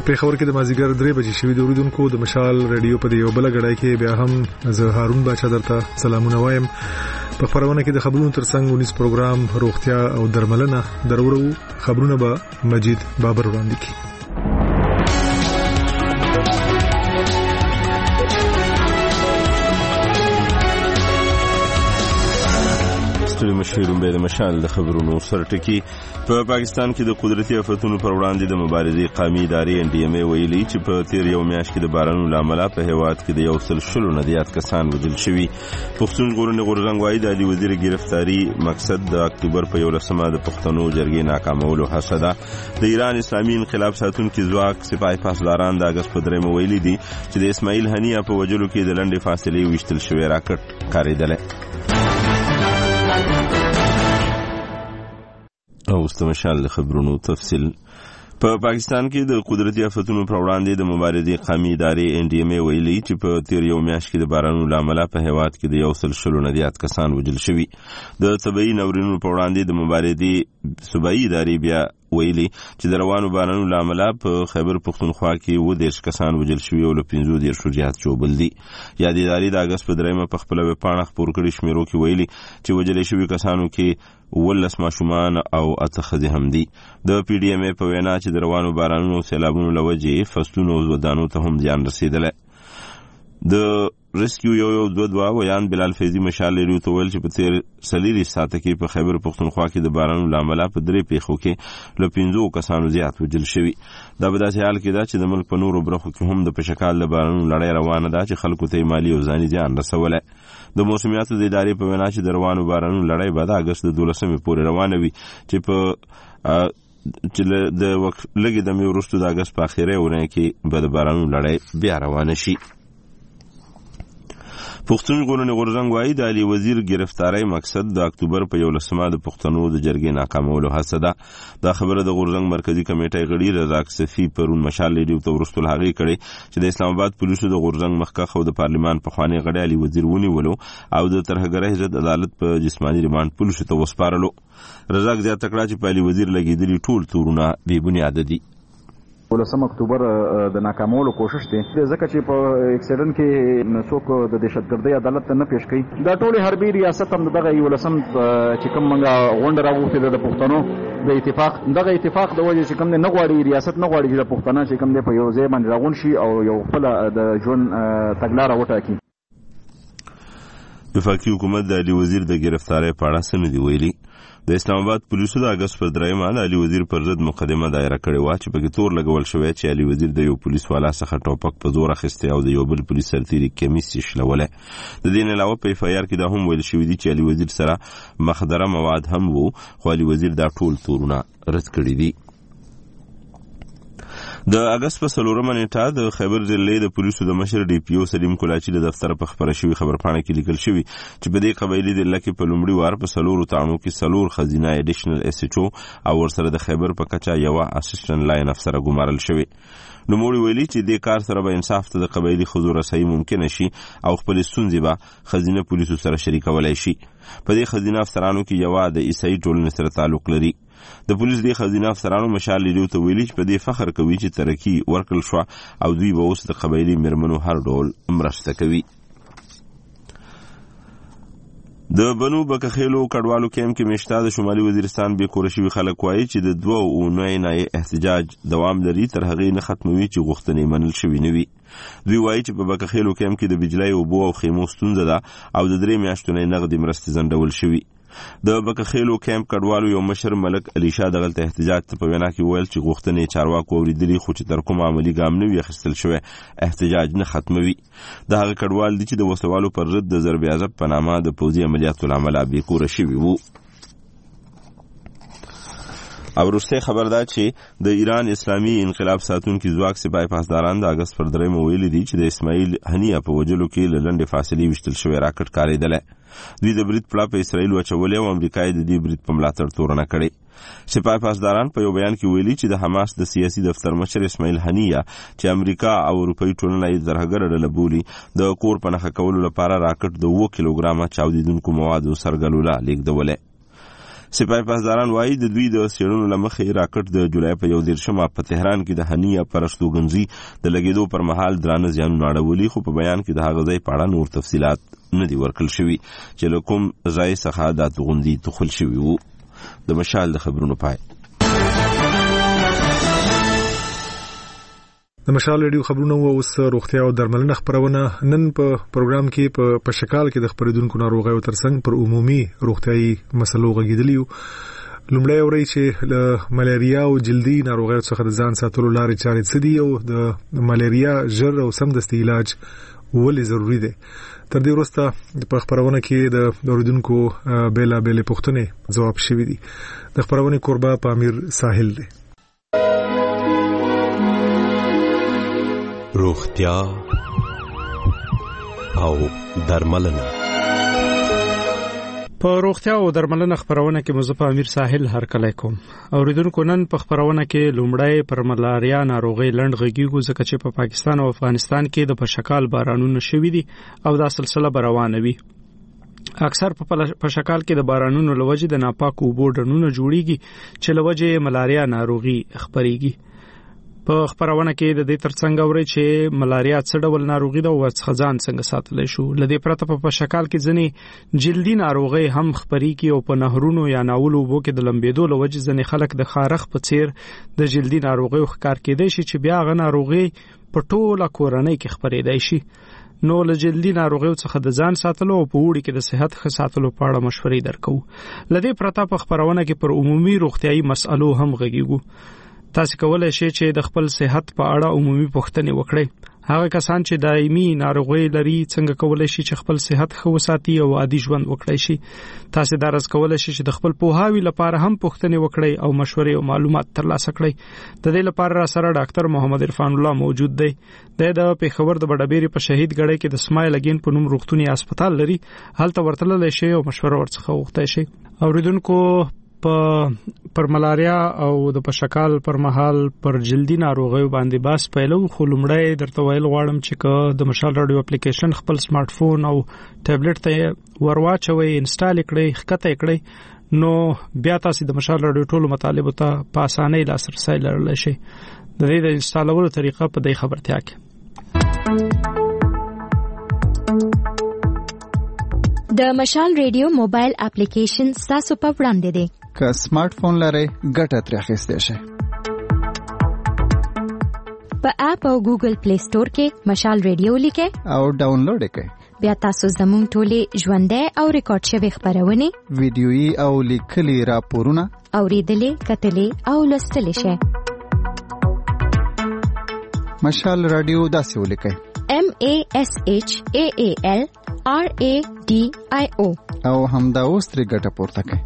پیښور کې د مازیګر 3 بجې شوې د اوریدونکو د مشال رادیو په یو بل غړای کې بیا هم زه هارون باچا درته سلامونه وایم. په خبرونه کې د خبرونو ترڅنګ ونیس پروګرام روغتیا او درملنه درورو خبرونه به مجید بابر وړاندې کړي. مشیرون به د مشال د خبرونو سرټکی په پاکستان کې د قدرتي آفتونو پر وړاندې د مبارزې قومي ادارې NDMA ویلي چې په تیر یو میاشت کې د بارانونو لامل په هیواد کې د 100 نه زیات کسان وژل شوي. پښتون ژغورنې غورځنګ وايي د علي وزیر گرفتاری مقصد د اکتوبر په 11مه د پښتنو جرګې ناکامولو هڅه ده. د ایران اسلامي انقلاب ساتونکو ځواک سپاه پاسداران د اگست په 3 ویلي دي چې د اسماعیل هنیه په وجلو کې د لنډې فاصلې وشتل شوی راکټ کاریدل. او استمشال د خبرونو تفصیل. په پاکستان کې د قدرتي آفتونو پر وړاندې د مبارزې قومي ادارې NDMA ویلي چې په تیر یو میاشت کې د بارانونو لامل په هیواد کې د 100 نه زیات کسان وژل شوي. د طبيعي ناورینونو پر وړاندې د مبارزې صوبایي ادارې بیا ویلي چې د روانو بارانونو لامل په خیبر پختونخوا کې 10 کسان وژل شوي او له 15 زیات ژوبل دي. یا د ادارې د اگست په 3 په خپل ویب پاڼه خبر کړي شمیرو کې ویلي چې وژل شوي کسانو کې 10 ماشومان او 8 ښځې هم دي. د PDMA په وینا چې د روانو بارانونو او سیلابونو له وجې فصلونو او ودانو ته هم زیان رسیدلی. د ریسکیو یو دوه ویان بلال فیضی مشال لري ته ویل چې په تیر سلیری ساعته کې په خیبر پختونخوا کې د بارانونو لامل په 3 پیښو کې له 15 کسانو زیات وژل شوي. دا په داسې حال کې ده چې د ملک په نورو برخو کې هم د پشکال د بارانونو لړۍ روانه ده چې خلکو ته مالی او ځاني زیان رسولی. د موسمیاتو د ادارې په وینا چې د روانو بارانونو لړۍ به د اگست 12 پورې روانه وي چې په د لګي د مې وروسته د اگست په اخیره ورځ کې به د بارانونو لړۍ بیا روانه شي. پښتون ژغورنې غورځنګ وايي د علي وزیر گرفتاری مقصد د اکتوبر په 11مه د پښتنو د جرګې ناکامولو هڅه ده. دا خبره د غورځنګ مرکزی کمیټې غړي رزاق صفی پرون مشال لیډیو ته ورستل هغه کړي چې د اسلام آباد پولیسو د غورځنګ مخکخ او د پارلیمان په خواني غړي علي وزیر ونیولو او د ترهګرۍ ضد عدالت په جسمانی ریماند پولیسو ته وسپارلو. رزاق زیاته کړه چې په علي وزیر لګیدلي ټول تورونه بې بنیاده دي. 11 اکتوبر د ناکامولو کوشش دی ځکه چې په اکسیډنټ کې څوک د دهشتګردۍ عدالت ته نه پیش کړي. دا ټول حربي ریاست هم دغه 11 چې کوم منګه غونډه راغوښتې د پښتنو د اتفاق دغه اتفاق د وجه چې کوم نه غواړي ریاست نه غواړي چې د پښتنو چې کوم په یو ځای باندې راغون شي او یو خپل د ژوند تګلاره وټاکي. وفاقي حکومت د علي وزیر د گرفتاری په اړه څه نه دی ویلي. د اسلام آباد پولیسو د اگست پر 3 د علي وزیر پر ضد مقدمه دایره کړې و چې پکې تور لګول شوی چې علي وزیر د یو پولیس والا څخه ټوپک په زور اخیستی او د یو بل پولیس سرتیري کمیس شلوله. د دې نه علاوه په FIR کې دا هم ویل شوی دی چې علي وزیر سره مخدره مواد هم وو خو علي وزیر دا ټول تورونه رد کړی دي. د اگست په 4 نیټه د خیبر ضلع د پولیسو د مشر DPO سلیم کولاچی د دفتر په خبره شوی خبرپاڼه کې لیکل شوی چې په دې قبایلی ضلع کې په لومړي وار په 4 تاڼو کې 4 خزینه اډیشنل SHO او ورسره د خیبر په کچا یو اسسټنټ لاین افسر ګمارل شوی. نوموړي ویلي چې د کار سره به انصاف ته د قبایلی حضور رسي ممکن شي او خپل ستونزې به خزینه پولیسو سره شریکولای شي. په دې خزینه افسرانو کې یو د عیسائی ټولنې سره تعلق لري. د پولیس د خزینه افسرانو مشال لیډیو ته ویلي چې په دې فخر کوي چې ترقی ورکړل شو او دوی به اوس د قبایلی مرمنو هر ډول مرسته کوي. د بنو بکخیلو کډوالو کیمپ کې مشتا د شمالي وزیرستان به کورشي خلک وایي چې د 2 اونۍ نه احتجاج دوام لري تر هغه نه ختموي چې غوښتنې منل شوی نه وي. دوی وایي چې په بکخیلو کیمپ کې د بجلی او بو او خیمو ستونزه ده او د 3 میاشتو نه نغدي مرستې ځنډول شوی. د بکخیلو کیمپ کډوالو یو مشر ملک علي شاه دغه احتجاج ته په وینا کې ویل چې غوښتنې چارواکو اوریدلي خو چې تر کوم عملی ګام نه وي اخیستل شوی احتجاج نه ختموي. د هغه کډوال دي چې د وسوالو پر ضد د ضرب عذاب په نامه د پوځي عملیاتو لامل بې کوره شوي وو. او وروسته خبر ده چې د ایران اسلامي انقلاب ساتونکو ځواک سپاه پاسداران د اگست پر 3 ویلي دي چې د اسماعیل هنیه په وجلو کې لنډې فاصلې وشتل شوی راکټ کاریدل. دوی د برید پلا په اسرائیل واچولې او امریکا د دې برید په ملاتړ تورنه کړې. سپاه پاسداران په یو بیان کې ویلي چې د حماس د سیاسي دفتر مشر اسماعیل هنیه چې امریکا او اروپאי ټولنه یې ترهګر ډله بولي د کور په نښه کولو لپاره راکټ د 2 کیلوګرامه چاودیدونکو موادو سرګلوله لیږدوله. سپاه پاسداران وایي د دوی د څېړنو له مخې راکټ د جولای په 21 په تهران کې د هنیه پرستوګنځي د لګېدو پر مهال درانه زیانونه اړولي، خو په بیان کې د هغه ځای په اړه نور تفصیلات نه دي ورکړل شوي چې له کوم ځای څخه دا توغندي دخول شوي وو. د مشال د خبرونو پای. د مشال ریډیو خبرونه اوس روغتیا او درملنه خبرونه. نن په پروګرام کې په شکال کې د خبرېدونکو ناروغیو ترڅنګ پر عمومي روغتیايي مسلو غږیدلیو. لومړی اوري چې له ملاریا او جلدي ناروغیو څخه د ځان ساتلو لارې چارې څه دي او د ملاریا ژر او سمدستي علاج ولې ضروری دی. تر دې وروسته په خبرونه کې د اوریدونکو بیلا بیلې پوښتنې ځواب شوي دي. د خبرونه قربا پامیر ساحل دی. روغتیا او درملنه. په روغتیا او درملنه خبرونه کې مزه امیر ساحل هرکلی کوم. اوریدونکو نن په خبرونه کې لومړی پر ملاریا ناروغي لنډ غږیږو ځکه چې په پاکستان او افغانستان کې د پشکال بارانونه شوي دي او دا سلسله روانه وي. اکثر په شکال کې د بارانونو لوجې د ناپاکو اوبو ډنډونه جوړیږي چې لوجې ملاریا ناروغي خبريږي. په خبرونه کې د دې ترڅنګ اوري چې ملاریا څه ډول ناروغي ده او څنګه ځان څنګه ساتلی شو. لدې پرته په شکال کې ځنې جلدي ناروغي هم خبريږي او په نهرونو یا ناولو وبو کې د لمبېدو لوجې ځنې خلک د خارخ په څیر د جلدي ناروغي ښکار کېدای شي چې بیا غو ناروغي په ټوله کورنۍ کې خبرېدای شي. نو له جلدي ناروغیو څخه د ځان ساتلو او په وړي کې د صحت ښه ساتلو په اړه مشورې درکو. لدې پرته په خبرونه کې پر عمومي روغتيایي مسألو هم غږیږو. تاسو کولای شئ چې د خپل صحت په اړه عمومي پوښتنې وکړئ. هغه کسان چې دایمي ناروغي لري څنګه کولای شي چې خپل صحت ښه وساتي او عادي ژوند وکړي شي. تاسو درس کولای شئ چې د خپل پوهاوي لپاره هم پوښتنې وکړئ او مشورې او معلومات ترلاسه کړئ. د دې لپاره را سره ډاکټر محمد عرفان الله موجود دی. د پیښور د بډابېری په شهید ګړی کې د سمایل اگین په نوم روغتوني هسپتال لري. هلته ورتللی شئ او مشوره ورڅخه وغوښتئ شئ. اوریدونکو پر ملاریا او د پشکال پر مهال پر جلدی ناروغیو باندې باس پیلو. خو لومړی درته ویل غواړم چې د مشال رادیو اپلیکیشن خپل سمارټ فون او ټابلیټ ته ورواچوي، انسټال کړئ، ښکته کړئ، نو بیا تاسو د مشال رادیو ټولو مطالبو ته په اسانۍ لاسرسی لرلی شئ. د دې د انسټالولو طریقه په دې خبرتیا کې د مشال ریډیو موبایل اپلیکیشن تاسو په وړاندې دی. که سمارټ فون لرئ ګټه ترې اخیستی شئ. په اپ او ګوګل پلی سٹور کې مشال ریډیو لیکئ او ډاونلوډ کړئ. بیا تاسو زموږ ټولې ژوندۍ او ریکارډ شوی خبرونه، ویډیويي او لیکلي راپورونه اوریدلې، کتلې او لوستلې شئ. مشال رادیو داسې ولیکئ: MASHAAL RADIO او همدا اوس ترې ګټه پورته کړئ.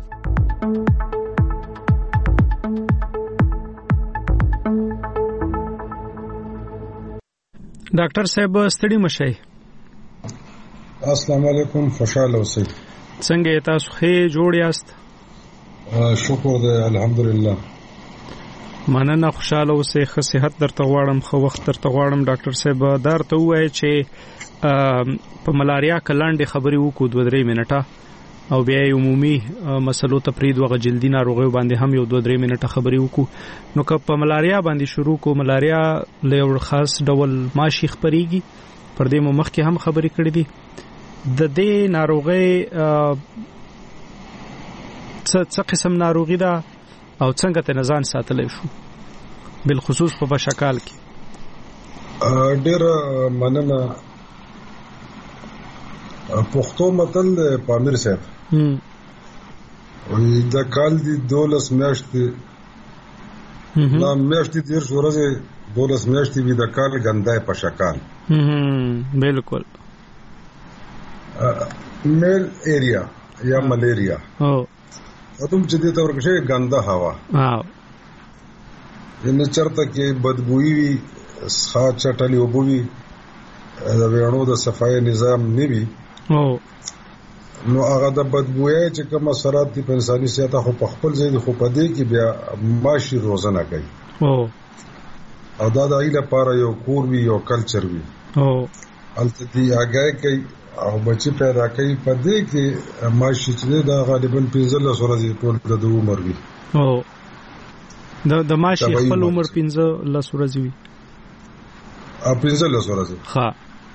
ډاکټر صاحب ستړي مشئ. السلام علیکم، خوشاله اوسئ. څنګه تاسو ښه جوړ یاست؟ شکر دی، الحمدلله. مننه، خوشاله اوسئ. ښه صحت درته غواړم، ښه وخت درته غواړم. ډاکټر صاحب درته وایي چې په ملاریا کلاندې خبرې وکړو 2-3 منټه او بیا عمومي مسلو ته پرید وغه جلدی ناروغیو باندې هم یو 2-3 منټه خبرې وکړو. نو که په ملاریا باندې شروع کو، ملاریا له یو خاص ډول ماشي خبريږي، پر دې مو مخکې هم خبرې کړې دي. د دې ناروغي څه قسم ناروغي ده او څنګه ته نزان ساتلی شو بالخصوص په بشکال کې؟ ډېر مننه. پښتو متل د پامیر صاحب وي د کال دی 12 میاشتې لا میاشتې تیر شو ورځې 12 میاشتې وي د کال ګندای په شکال. بالکل. میل ایریا یا ملیریا اتم چې دې ته ورکشه ګنده هوا ان چرته کې بدبوئی وي، ښه چټلي وبوي، د ویانو د صفای نظام نیوي، نو هغه د بدبوئی چې کوم اثرات دي په انساني صحت خو په خپل ځای خو په دې کې بیا ماشي روزنه کوي او دا د ایله لپاره یو کور وی، یو کلچر وی. الته دی اگای کوي او بچی پیدا کوي په دې کې ماشي چې دا غالبا 15 ورځې ټول د عمر وي او د ماشي خپل عمر 15 ورځې وي 15 ورځې ها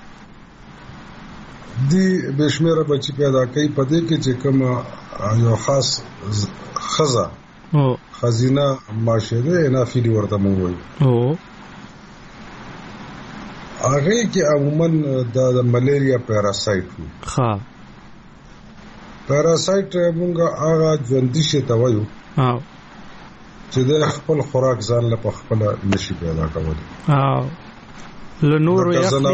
دی بشمیره بچی پیدا کوي په دې کې چې کوم یو خاص خزه خزینه ماشه ده نه فیلی ورته مو وي هغه کې عموما د ملیریا پیراسایت وي ها پیراسایت موږ هغه ژوندۍ ته وایو چې د خپل خوراک ځان له خپل نشي پیدا کولای لنورو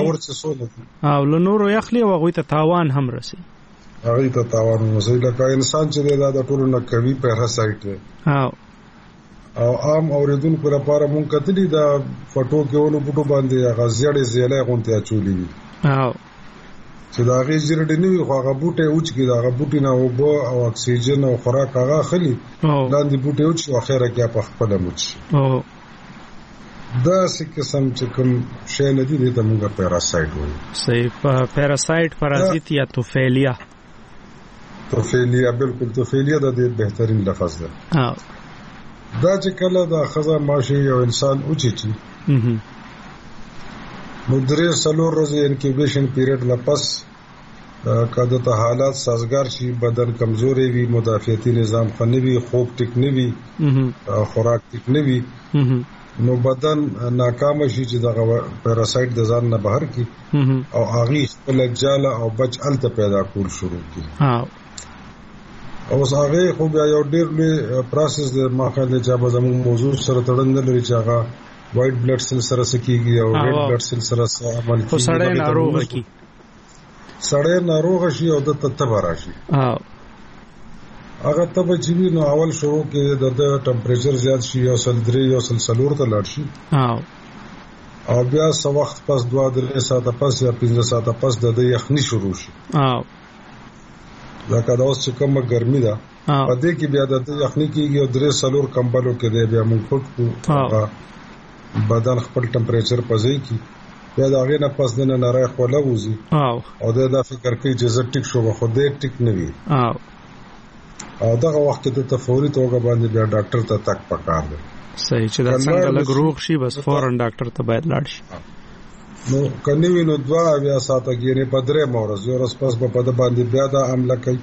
یخلی او هغه ته تاوان هم رسي هغه ته تاوان رسي لکه انسان چې دا ټولو نه کوي پیراسایت او عام اوریدونکو لپاره مونږ کتلی دا فټو کې ونو بوټو باندې هغه زیړې زیلې غونته اچولې وي چې دا هغه زیړې نه وي خو هغه بوټي اوچ کې دا هغه بوټي نه وبو او اکسیجن او خوراک هغه خلی لاندې بوټي اوچ او اخره کې په خپل موچ دا څه قسم چې کوم شی نه دي د موږ پیراسایت وایي صحیح پیراسایت پارازیت یا توفیلیا بالکل توفیلیا د دې بهترین لفظ ده دا چې کله دا خزه ماشي یو انسان اوچی نو درې سلور ورځې انکیوبیشن پیریډ نه پس کله ته حالات سازگار شي بدن کمزوري وي مدافعتي نظام خنوي خوب ټیک نه وي خوراک ټیک نه وي نو بدن ناکام شي چې دا پیراسایت د ځان نه بهر کی او هغه خپل جاله او بچ الته پیدا کول شروع کی او هغه خو بیا یو ډیر لوی پروسس د ماخله چې به زموږ موضوع سره تړند لري چې هغه وایټ بلډ سیل سره سکیږي او ریډ بلډ سیل سره عمل کوي سړی ناروغ شي او د تتبه راشي هغه تبه چې نو اول شروع کې د ټمپریچر زیات شي او سل3 او سل4 ته لاړ شي او بیا څو وخت پس 2-3 ساعته پس یا 15 ساعته پس د یخني شروع شي دا کدا اوس چې کومه ګرمي ده په دې کې بیا د یخني کېږي او 3-4 کمبلو کې دی بیا مونږ پټ بدن خپل ټمپریچر پځي کی بیا دا غي نه پس د نه راي خوله وځي او دا فکر کوي چې زه ټیک شوم خو دې ټیک نه وي او دغه وخت ته فوري توګه باندې بیا ډاکټر ته تک پکار دی صحیح چې دا څنګه لګ روغ شي بس فورن ډاکټر ته باید لاړ شي نو کني نو 2 ساعته کې نه پدره مورز یو رس پس په پد باندې بیا دا عمله کوي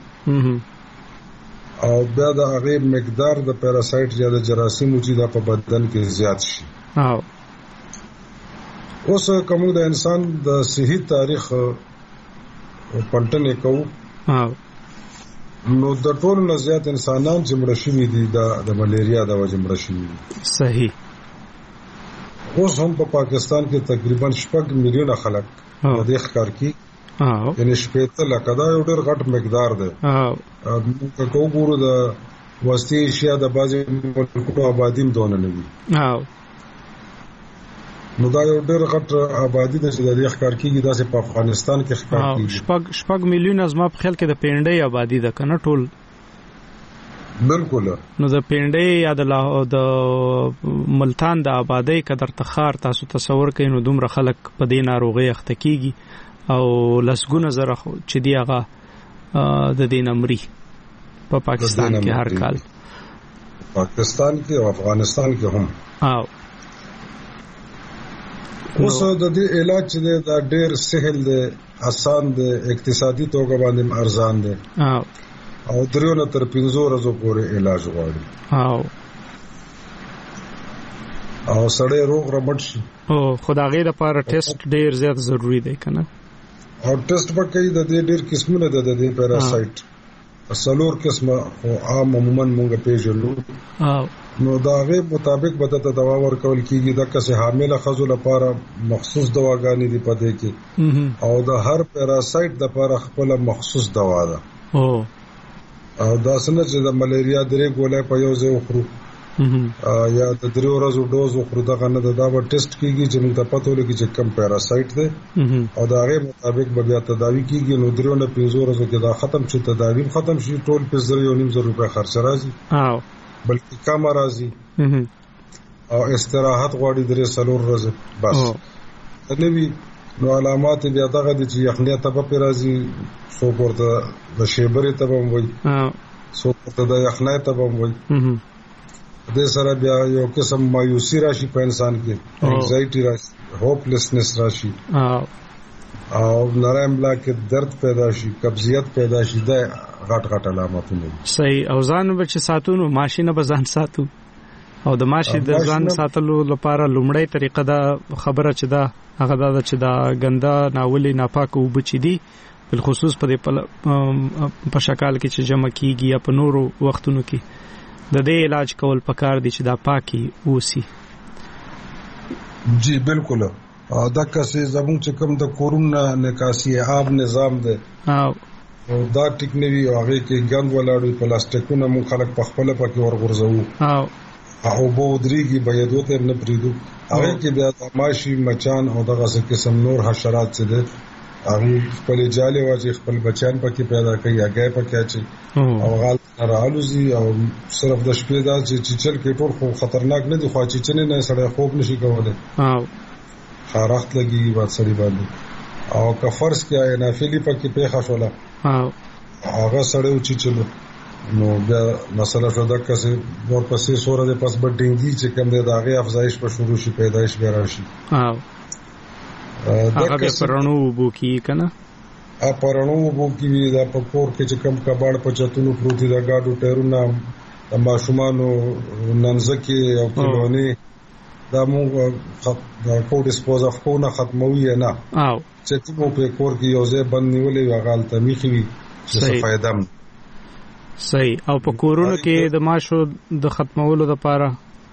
او بیا دا هغه مقدار د پیراسایت یا د جراثیم چې دا په بدن کې زیات شي اوس کوم د انسان د صحي تاریخ پلټنې کوو نو د ټولو نه زیات انسانان چې مړ شوي دي د ملیریا د وجې مړ شوي دي صحیح اوس هم په پاکستان کې تقریبا 6 میلیونه خلک د دې ښکار کی یعنی 70 لک دا یو ډېر غټ مقدار دی که وګورو د وسطي ایشیا د بعضې ملکونو آبادي هم دونه نه وي نو دا یو ډېر غټ آبادي ده چې د دې ښکار کېږي داسې په افغانستان کې ښکار کېږي 6 میلیونه زما په خیال کې د پینډۍ آبادي ده که نه ټول بالکل نو د پینډۍ یا د ملتان د آبادۍ قدر تخار تاسو تصور کړئ نو دومره خلک په دې ناروغۍ اخته کېږي او لسګونه زره چې دی هغه د دې نمرې په پاکستان کې هر کال پاکستان کې او افغانستان کې هم اوس د دې علاج چې دا ډېر سهل دی آسان دی اقتصادي توګه باندې ارزان دی او 3 تر 15 ورځې پورې علاج غواړي او سړی روغ رمټ شي خدای لپاره ټیسټ ډېر زیات ضروری دی کنه او ټیسټ پکې د دې ډېر قسمونه د دې پیراسایت سلور قسمه او عموما مونږ پیژنو نو دا غي مطابق به ته دوا ورکول کیږي د کسه حامله خزو لپاره مخصوص دواګانې دي پدې کې او د هر پیراسایت لپاره خپل مخصوص دوا ده او دا څنګه چې د ملیریا درې ګولې په یو ځای وخورو یا د 3 ورځو ډوز وخورو دا غنه دا به ټیسټ کیږي چې موږ ته پته ولګي چې کوم پیراسایت ده او دا غي مطابق به بیا تداوی کیږي نو 3 نه 15 ورځو کې دا ختم شي تداوی ختم شي ټول په 0.5 روپے خرچ راځي بلکې کم راځي او استراحت غواړي 3 ورځې بس نوې نو علامات بیا دغه د چې یخنیا تبه پر راځي، سو ورته د شیبرې تبه وای، سو ورته د یخنۍ تبه وای. د سره بیا یو قسم مایوسی راشي په انسان کې، انزایټي راشي، هوپلسنس راشي، او نرم بلا کې درد پیدا شي، قبضیت پیدا شي. د غټ علاماتونه صحیح. او ځان به چې ساتونو ماشینه به ځان ساتو، او د ماشي د ځان ساتلو لپاره لومړی طریقه دا خبره چې دا هغه دا چې دا ګنده ناولې ناپاک او بچی دي، بل خصوص په په شکل کې چې جمع کیږي یا په نورو وختونو کې د دې علاج کول پکار دي چې دا پاکي اوسي. جی بالکل. دا کسې زموږ چې کوم د کورونا نکاسي آب نظام دی او دا ټیکنوي هغه کې ګند ولاړوي، پلاستیکونه مون خلک په خپل پکې ورغورځو او بودريږي بيدو ته نه پریدو. هغه کې بیا ماشي مچان او دغه څه قسم نور حشرات څه دي، هغه خپل جاله واجی خپل بچان پکې پیدا کوي، هغه پکې اچي او غال رالوزي. او صرف د شپې دا چې چل کې ټول خو خطرناک نه دي، خو چې چنه نه سړی خوب نشي کولای، خارخت لګي وات سړي باندې. او که فرض کې نافلی پکې پیښه شوله هغه سړی چې چلو نو بیا مسله شو د کسې ورپسې سوره د پس بډینګي چې کوم د هغه افزایش په شروع شي، پیدایش به راشي. هغه به پرانو وبو کی کنه، پرانو وبو کی دا په کور کې چې کوم کباړ په چتونو پروتي دا گاډو ټیرونه د ماشومانو ننځکه او کلونی دا موږ د کو ډیسپوز اف کو نه ختموي نه، چې ته په کور کې یو ځای بند نیولې وغال ته میخي څه فائدہ. صحیح. او په کورونو کې د ماشو د ختمولو لپاره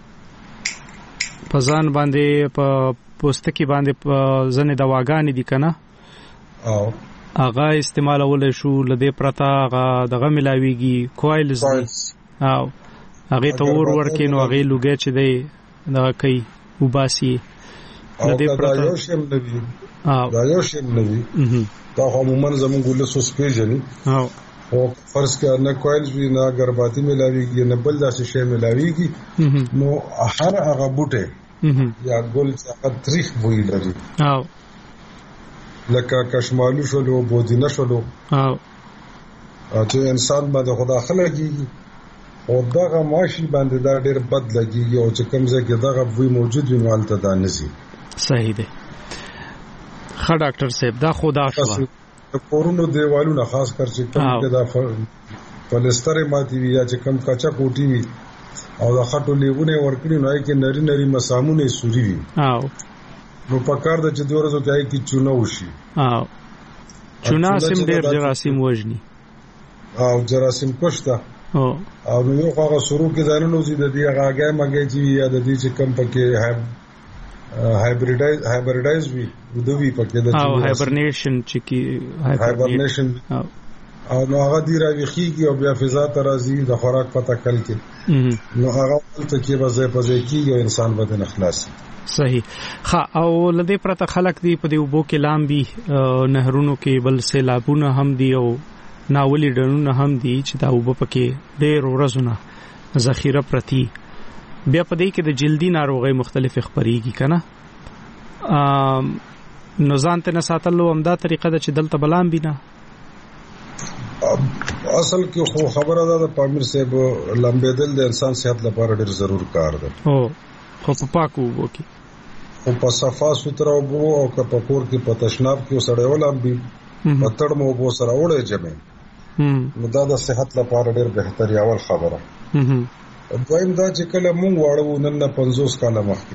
په ځان باندې په پوستکی باندې په ځنې دواګانې دي کنه، او هغه استعمالول شو لدې پرتا هغه دغه ملاويږي کوایلز دي، او هغه ته ورکې نو هغه لوګي چې دی دا کوي وباسي لدې پرتا. دا یو شیم نوي دا عموما زموږ له سسپیژن او فرض کړه نه کوایلز وی نه ګرباتي ملاويږي نه بل داسې شی ملاويږي، نو هر هغه بوټه یا ګل چې هغه تاریخ وی لري، او لکه کشمالو شلو بودینه شلو، او چې انسان باندې خدا خلګي او دغه ماشي باندې دا ډېر بد لګي، او چې کوم ځای کې دغه وی موجود وي مالته دا نسی. صحیح دی. ښه ډاکټر صاحب دا خدا شو کورونو دیوالونه خاص کر چې کوم کې دا پلستر ماتي وي یا چې کوم کچا کوټي وي او دا خټو لیونه ورکړي نو کې نری نری مسامونه سوري وي، او نو پکار د چې د ورځو کې کې چونه وشي، او چونه سیم ډېر جراثیم وژني او جراثیم کوشته، او نو یو هغه شروع کې ځانونو زی د دې هغه مګي چې یا د دې چې کوم پکې هایبریډایز وی ودوی پکې د هایبرنیشن چې کی هایبرنیشن، او نو هغه دی راويخيږي او بیا فضا ته راځي د خوراک پته کل کې، نو هغه ته کې وځي پځي کېږي او انسان بدن اخلاص. صحیح. ها او لدې پرته خلک دی په دې وبو کې لامبي نهرونو کې بل سیلابونه هم دي او ناولي ډنونه هم دي چې دا وب پکې ډېر ورځونه ذخیره پرتی، بیا په دې کې د جلدی ناروغي مختلف خبريږي کنه، نو ځان ته نه ساتلو همدا طریقه ده چې دلته بلام بینه. اصل کې خو خبره ده د پامیر صاحب لمبېدل د انسان صحت لپاره ډېر ضرور کار ده، او خو په پاکو وکي او په صفا سوتره وبو او که په کور کې په تشناب کې سړی ولامبي پتړ مو وبو سره وړي جمع، نو دا د صحت لپاره ډېر بهتري اول خبره. دویم دا چې کله مونږ واړو نن 50 کاله مخکې،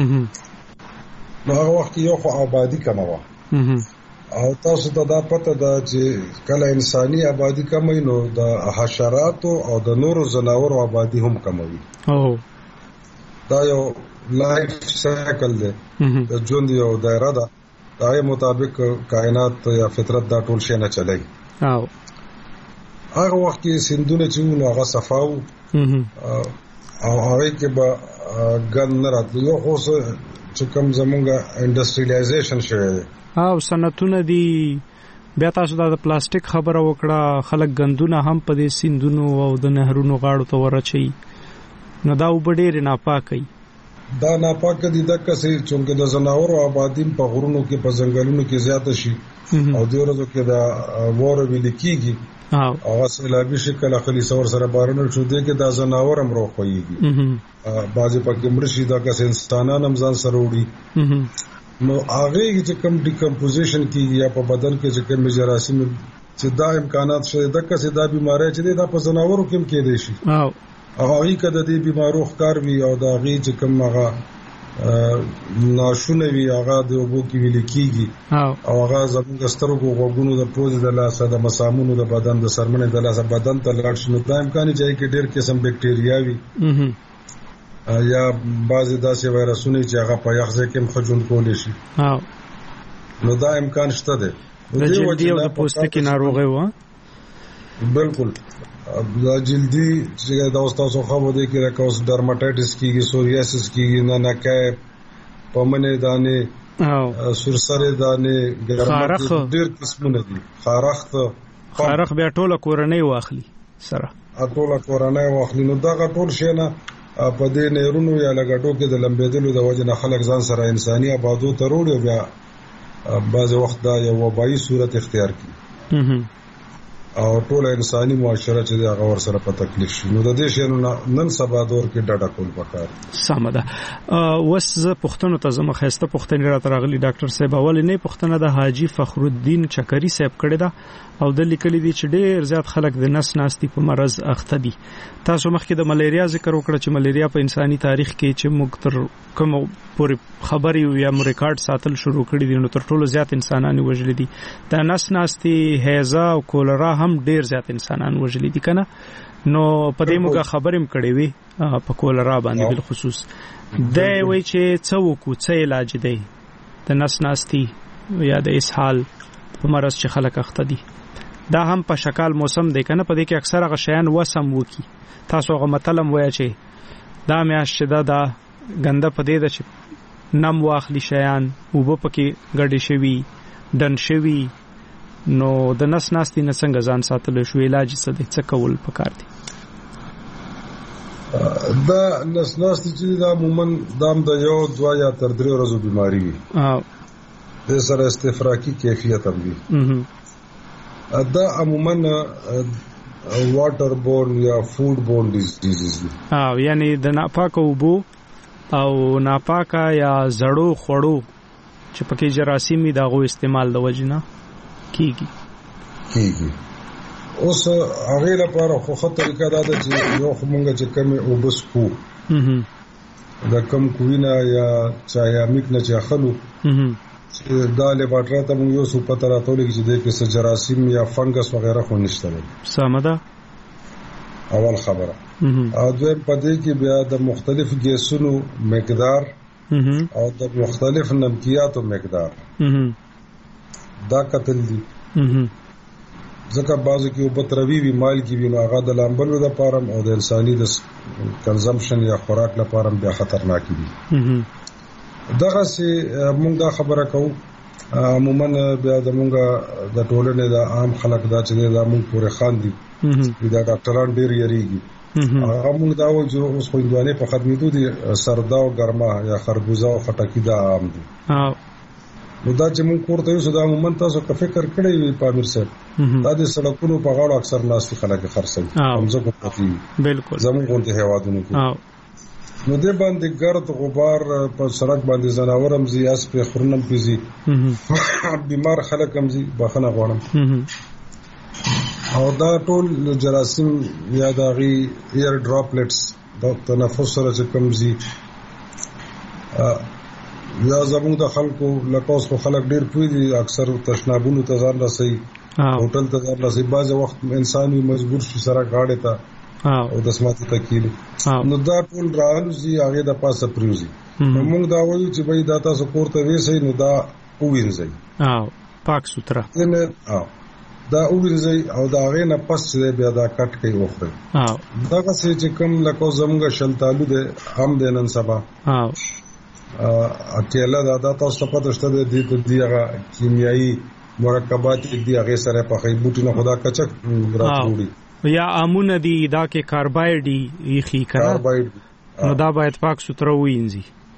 نو هغه وخت یو خو آبادی کمه وه، او تاسو ته دا پته ده چې کله انساني آبادی کموي نو د حشراتو او د نورو ځناورو آبادی هم کموي. دا یو لایف سایکل دی، د ژوند یو دایره ده، هغه مطابق کائنات یا فطرت دا ټول شی نه چلای. هغه وخت کې سندونه چې نو هغه صفاو او هغه کې به ګن نه راتلو، یو خو چې کوم زمونږه انډستریالایزیشن شوی دی او صنعتونه دي. بیا تاسو دا د پلاستیک خبره وکړه، خلک ګندونه هم په دې سیندونو او د نهرونو غاړو ته ورچي، نو دا وب ډېر ناپاکي. دا ناپاک دي دغه څه چې د زناور او آبادی په غرونو کې په ځنګلونو کې زیات شي او د ورځو کې دا وره ویل کیږي او سیلابي شکل اخلي سره بارونه شو دي کې دا زناور هم روخويږي بعضې پکې مرشي دا که انسانان هم ځان سره وړي نو هغه چې کوم ډیکمپوزیشن کیږي یا په بدن کې چې کوم جراثیم چې دا امکانات شته دغه څه دا بیماری چې دا په زناورو کې هم کېدای شي هغه کده دې بیمارو ښکار وي او دا غي چې کوم هغه ناشونه وي هغه د وګو کې ویل کیږي او هغه زموږ سترګو غوګونو د پوز د لاسه د مسامونو د بدن د سرمنې د لاسه بدن ته لاړ شي نو دا امکان چې کې ډېر قسم بکټریا وي یا بعضی داسې وایرسونه چې هغه په یخ ځای کې مخجون کول شي نو دا امکان شته دی د جلدی او د پوستکي ناروغي و بالکل دا جلدی چې دا تاسو خو مو دې کې راکوس ډرماټایټس کیږي سوریاسس کیږي نه کې پمنه دانه سرسره دانه خارخ ډېر قسمونه دي خارخ بیا ټوله کورنۍ واخلي سره ټوله کورنۍ واخلي نو دا ټول شي نه په دې نهرونو یا لګټو کې د لمبېدلو د وجه نه خلک ځان سره انساني آبادو ته وروړي بیا بعض وخت دا یو وبایي صورت اختیار کړي او ټول انساني معاشره چې هغه ور سره په تکلیف شي نو د دې شنو نن سبا دور کې ډاډه کول پکار سم ده وس پښتنو ته زما خسته پښتنې را ترغلي ډاکټر صاحب اول نه پښتنه د حاجی فخر الدین چکری صاحب کړی دا او د لیکلي دي چې ډېر زیات خلک د نس ناستي په مرز اخته دي تاسو مخکې د ملیریا ذکر وکړ چې ملیریا په انساني تاریخ کې چې موږ تر کوم پورې خبري یا ریکارډ ساتل شروع کړی دي نو تر ټولو زیات انسانان وژل دي د نس ناستي هیزا او کولرا هم ډېر زیات انسانان وژل دي کنه نو په دې موږ خبرېم کړې وي په کولرا باندې بل خصوص دا وایي چې څه وکړو څه علاج دی د نس ناستي یا د اسهال په مرز چې خلک اخته دي دا هم په شکل موسم دی کنه په دې کې اکثره غشیان وسم وکي تاسو غو متلم وایي چې دا میاش چې دا ګنده په دې د چې نم واخلي شیان او په کې ګډې شوي دن شوي نو د نس ناستي نه څنګه ځان ساتل شو علاج څه دی څه کول پکار دي دا نس ناستي چې دا عموما دام د یو 2 یا تر 3 ورځې بیماری وي د سره استفراقي کیفیت هم وي دا عموما واټر بورن یا فود بورن ډیزیز دي یعنی د ناپاکو اوبو او ناپاکه یا زړو خوړو چې پکې جراثیمي داغو استعمال د وجنه کیږي اوس هغه لپاره خو طریقه دا ده چې یو خمونګه چې کمی اوبس کو دا کم کوینا یا چایا میک نه چاخلو دا لیبارټری ته موږ یو څه پته راټولې چې د کې جراثیم یا فنګس وغیرہ خو نشته سمه اول خبره او دویم پدې کې بیا د مختلف ګیسونو مقدار او د مختلف نمکیاتو مقدار دا قتل دي ځکه بعضو کې وبتروي وی مال کې وی نو هغه د لامبلو د پارم او د انساني د کنزمپشن یا خوراک لپاره بیا خطرناک دي دغه سي موږ دا خبره کوو عموما بیا د موږ د ټولنې د عام خلک دا چې دا موږ پورې خان دي دا ډاکټران ډېر یریږي هغه موږ دا و چې اوس خو اندوانه په خدمتو دي سردا او ګرما یا خربوزه او خټکی دا عام دي نو دا چې موږ کوړته یو دا عموما تاسو کا فکر کړی وي پامیر صاحب دا د سړکونو په غاړو اکثر ناس خلک خرڅوي همزه کو پتی بالکل زموږ غونډه هوادونو کې نو دې باندې ګرد غبار په سړک باندې زناور هم زی اس په خورنم پیزي بیمار خلک هم زی بخنه غوړم او دا ټول جراثیم یا داغي ایر ډراپلټس د تنفس سره چې کوم زی یا زموږ د خلکو لکوس خو خلک ډیر پوي دي اکثر تشنابونو ته ځان رسي هوټل ته ځان رسي بعض وخت انسان مجبور شي سره غاړه ته او د سماعت تکیل نو دا ټول راځي هغه د پاسه پریوزي موږ دا وایو چې بای دا تاسو کوړته وېسي نو دا وینځي پاک سوتره دا وینځي او دا هغه نه پس بیا دا کټ کوي وخره دا څه چې کوم لکه زموږ شلتالو ده هم د نن سبا اکیلا دا تاسو په پدشته دي هغه کیمیاوي مرکبات دي هغه سره په خې بوټي نه خدا کچک راټوړي یا امونه دي دا کې کاربایډ یې خې کړه نو دا باید پاک سوتره وینځي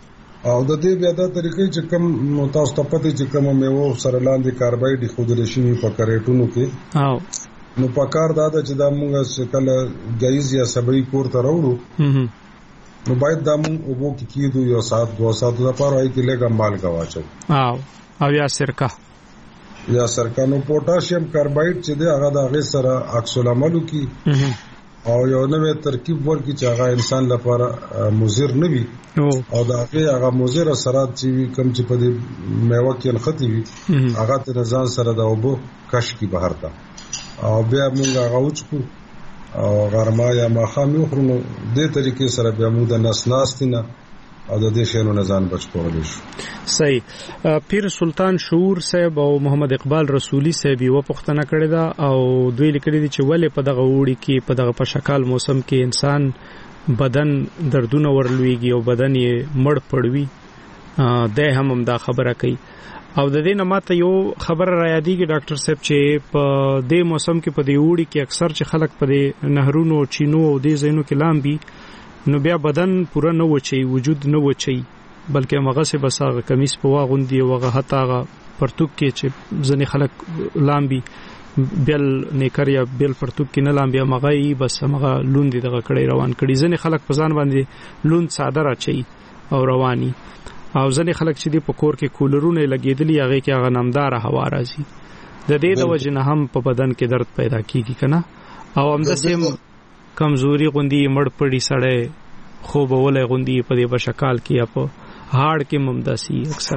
او د دې بیا د طریقې چې کوم نو تاسو ته پته چې کوم میوه سره لاندې کاربایډ خودل شي په کریټونو کې نو په کار دا چې دا موږ کله جایز یا سبي کور ته راوړو نو باید دا موږ وبو کې کېدو یو ساعت 2 ساعت لپاره هي کې لګم مالګه واچو او یا سرکه نو پوتاشیم کاربایډ چې دی هغه د هغه سره عکس العمل کی او یو نوې ترکیب ورکی چې هغه انسان لپاره مضر نه وي او دا هغه مضر اثرات چې کم چې په دې میوه کې نختی وي هغه ته ځان سره دا وبو کش کی بهر تا او بیا موږ هغه وچکو او غرما یا ماخام یو خرونو دې طریقې سره بیا موږ د نسناستینه او د دې شینو نه ځان بچ کولای شو. صحیح. پیر سلطان شعور صاحب او محمد اقبال رسولی صاحب یو پښتنه کړی دا او دوی لیکلي دي چې ولې په دغه وړي کې په دغه په شکال موسم کې انسان بدن دردونه ورلويږي او بدن یې مړ پړوي ده هم دا خبره کوي او د دې نه ماته یو خبره را یادېږي ډاکټر صاحب چې په دې موسم کې په دې وړي کې اکثر چې خلک په دې نهرونو چینو او دې ځایونو کې لامبي نو بیا بدن پوره نه وچي وجود نه وچي بلکې هغه څه بس هغه کمیس په واغوندي او هغه حتی هغه پرتوک کې چې ځنې خلک لامبي بل نیکر یا بل پرتوک کې نه لامبي هغه بس هغه لوند دغه کړي روان کړي ځنې خلک په ځان باندې لوند ساده راچي او رواني او ځنې خلک چې دی په کور کې کولرونه لګیدلي هغه کې هغه نمدار هوا راځي د دې د وجه نه هم په بدن کې درد پیدا کیږي کنه او هم د سیم کمزوري غوندي مړ پړی سړی خوب ولې غوندي په دې بشکال کې اپ هاړ کې ممداسي اکثر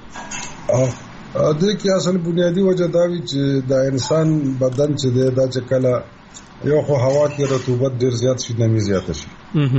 د کې اصل بنیادی وجه دا وی چې د انسان بدن چې دا چې کله یو خو هوا کې رطوبت ډیر زیات شي نمی زیات شي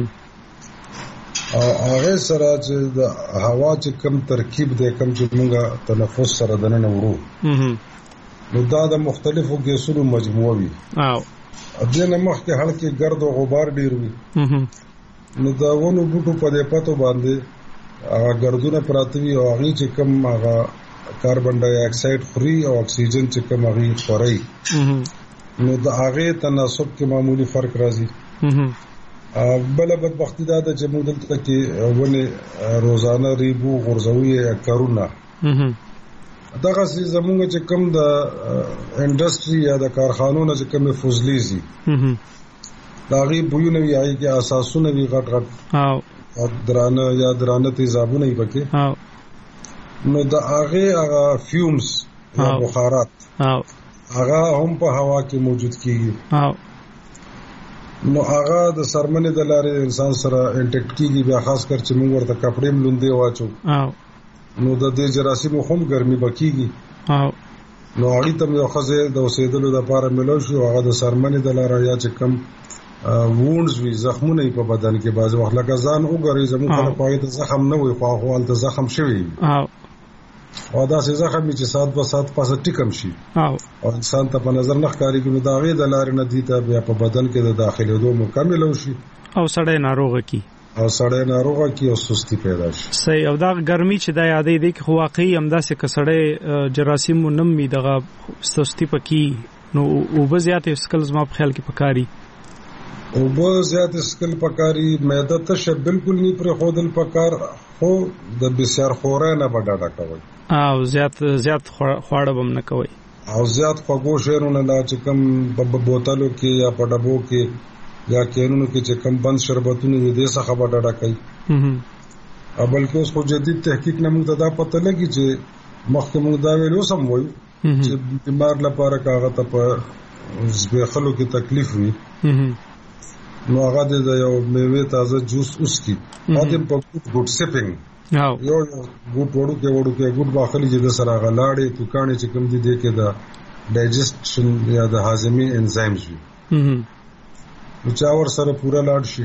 او هغه سره چې د هوا چې کم ترکیب دی کم چې موږ تنفس سره دننه ورو نو دا د مختلفو ګیسونو مجموعه وي دنه مخکې هلکه ګرد او غبار ډیر وي نو دا ونو بوټو په دې پاتو باندې هغه ګردونه پراته وي او هغه چې کم هغه کاربن ډای اکساید خوري او اکسیجن چې کم هغه خوري نو دا هغه تناسب کې معمولی فرق راځي بل بدبختی دا چې موږ دلته کې ونه روزانه ریبو غرزوي کارونه دغه زمونږ چې کم د انډستری یا د کارخانو چې کم فضلیزي دا غي بوونه وی هغه کې اساسونه وی غټ غټ او درانه تیزابونه یې پکې نو دا هغه فیومز یا بخارات هغه هم په هوا کې موجود کیږي نو هغه د سرمنې د لارې انسان سره انټیکټ کیږي بیا خاص کر چې موږ ورته کپڑے ملوندې واچو نو د دې جراثیمو هم ګرمي بکیږي نو هغه تم یو خزه د اوسېدلو لپاره ملو شو هغه د سرمنې د لارې یا چې کم وونز وی زخمونه په بدن کې بعض وخت لکه ځان وګوري زموږ په پای ته زخم نه وي خو هغه ته زخم شوی او دا څه زخم چې سات په سات پاسه ټیکم شي او انسان ته په نظر نه ښکاری کې نو دا غي د لارې نه دي ته بیا په بدن کې د داخلي دوه مکمل شي او سړی ناروغه کی او سستی پیدا شي صحیح او دا ګرمي چې د یادې دي کې واقعي همداسې کسړې جراثیم نمې دغه سستی پکې نو او بزیات اسکل زما په خیال کې پکاري او بزیات اسکل پکاري معده ته بالکل نه پر خودل پکار خو د بسیار خورای نه بډاډه کوي او زیات خواړه بم نه کوي او زیات خوږو شیرونه لا چې کم په بوتلو کې یا په ډبو کې یا کینونو کې چې کم بند شربتونه دې څخه بډاډه کوي بلکې اوس خو جدید تحقیق نه موږ دا پته لګي چې مخکې موږ دا ویلو سم وایو چې بیمار لپاره کاغه ته په زبېخلو کې تکلیف وي نو هغه د یو میوه تازه جوس اوس کی پاتې په ګډ سپینګ یو ګډ وړو کې ګډ باخلي چې د سره غلاړې توکانې چې کوم دي کې دا ډایجسشن یا د هاضمي انزایمز وي نو چا ور سره پورا لاړ شي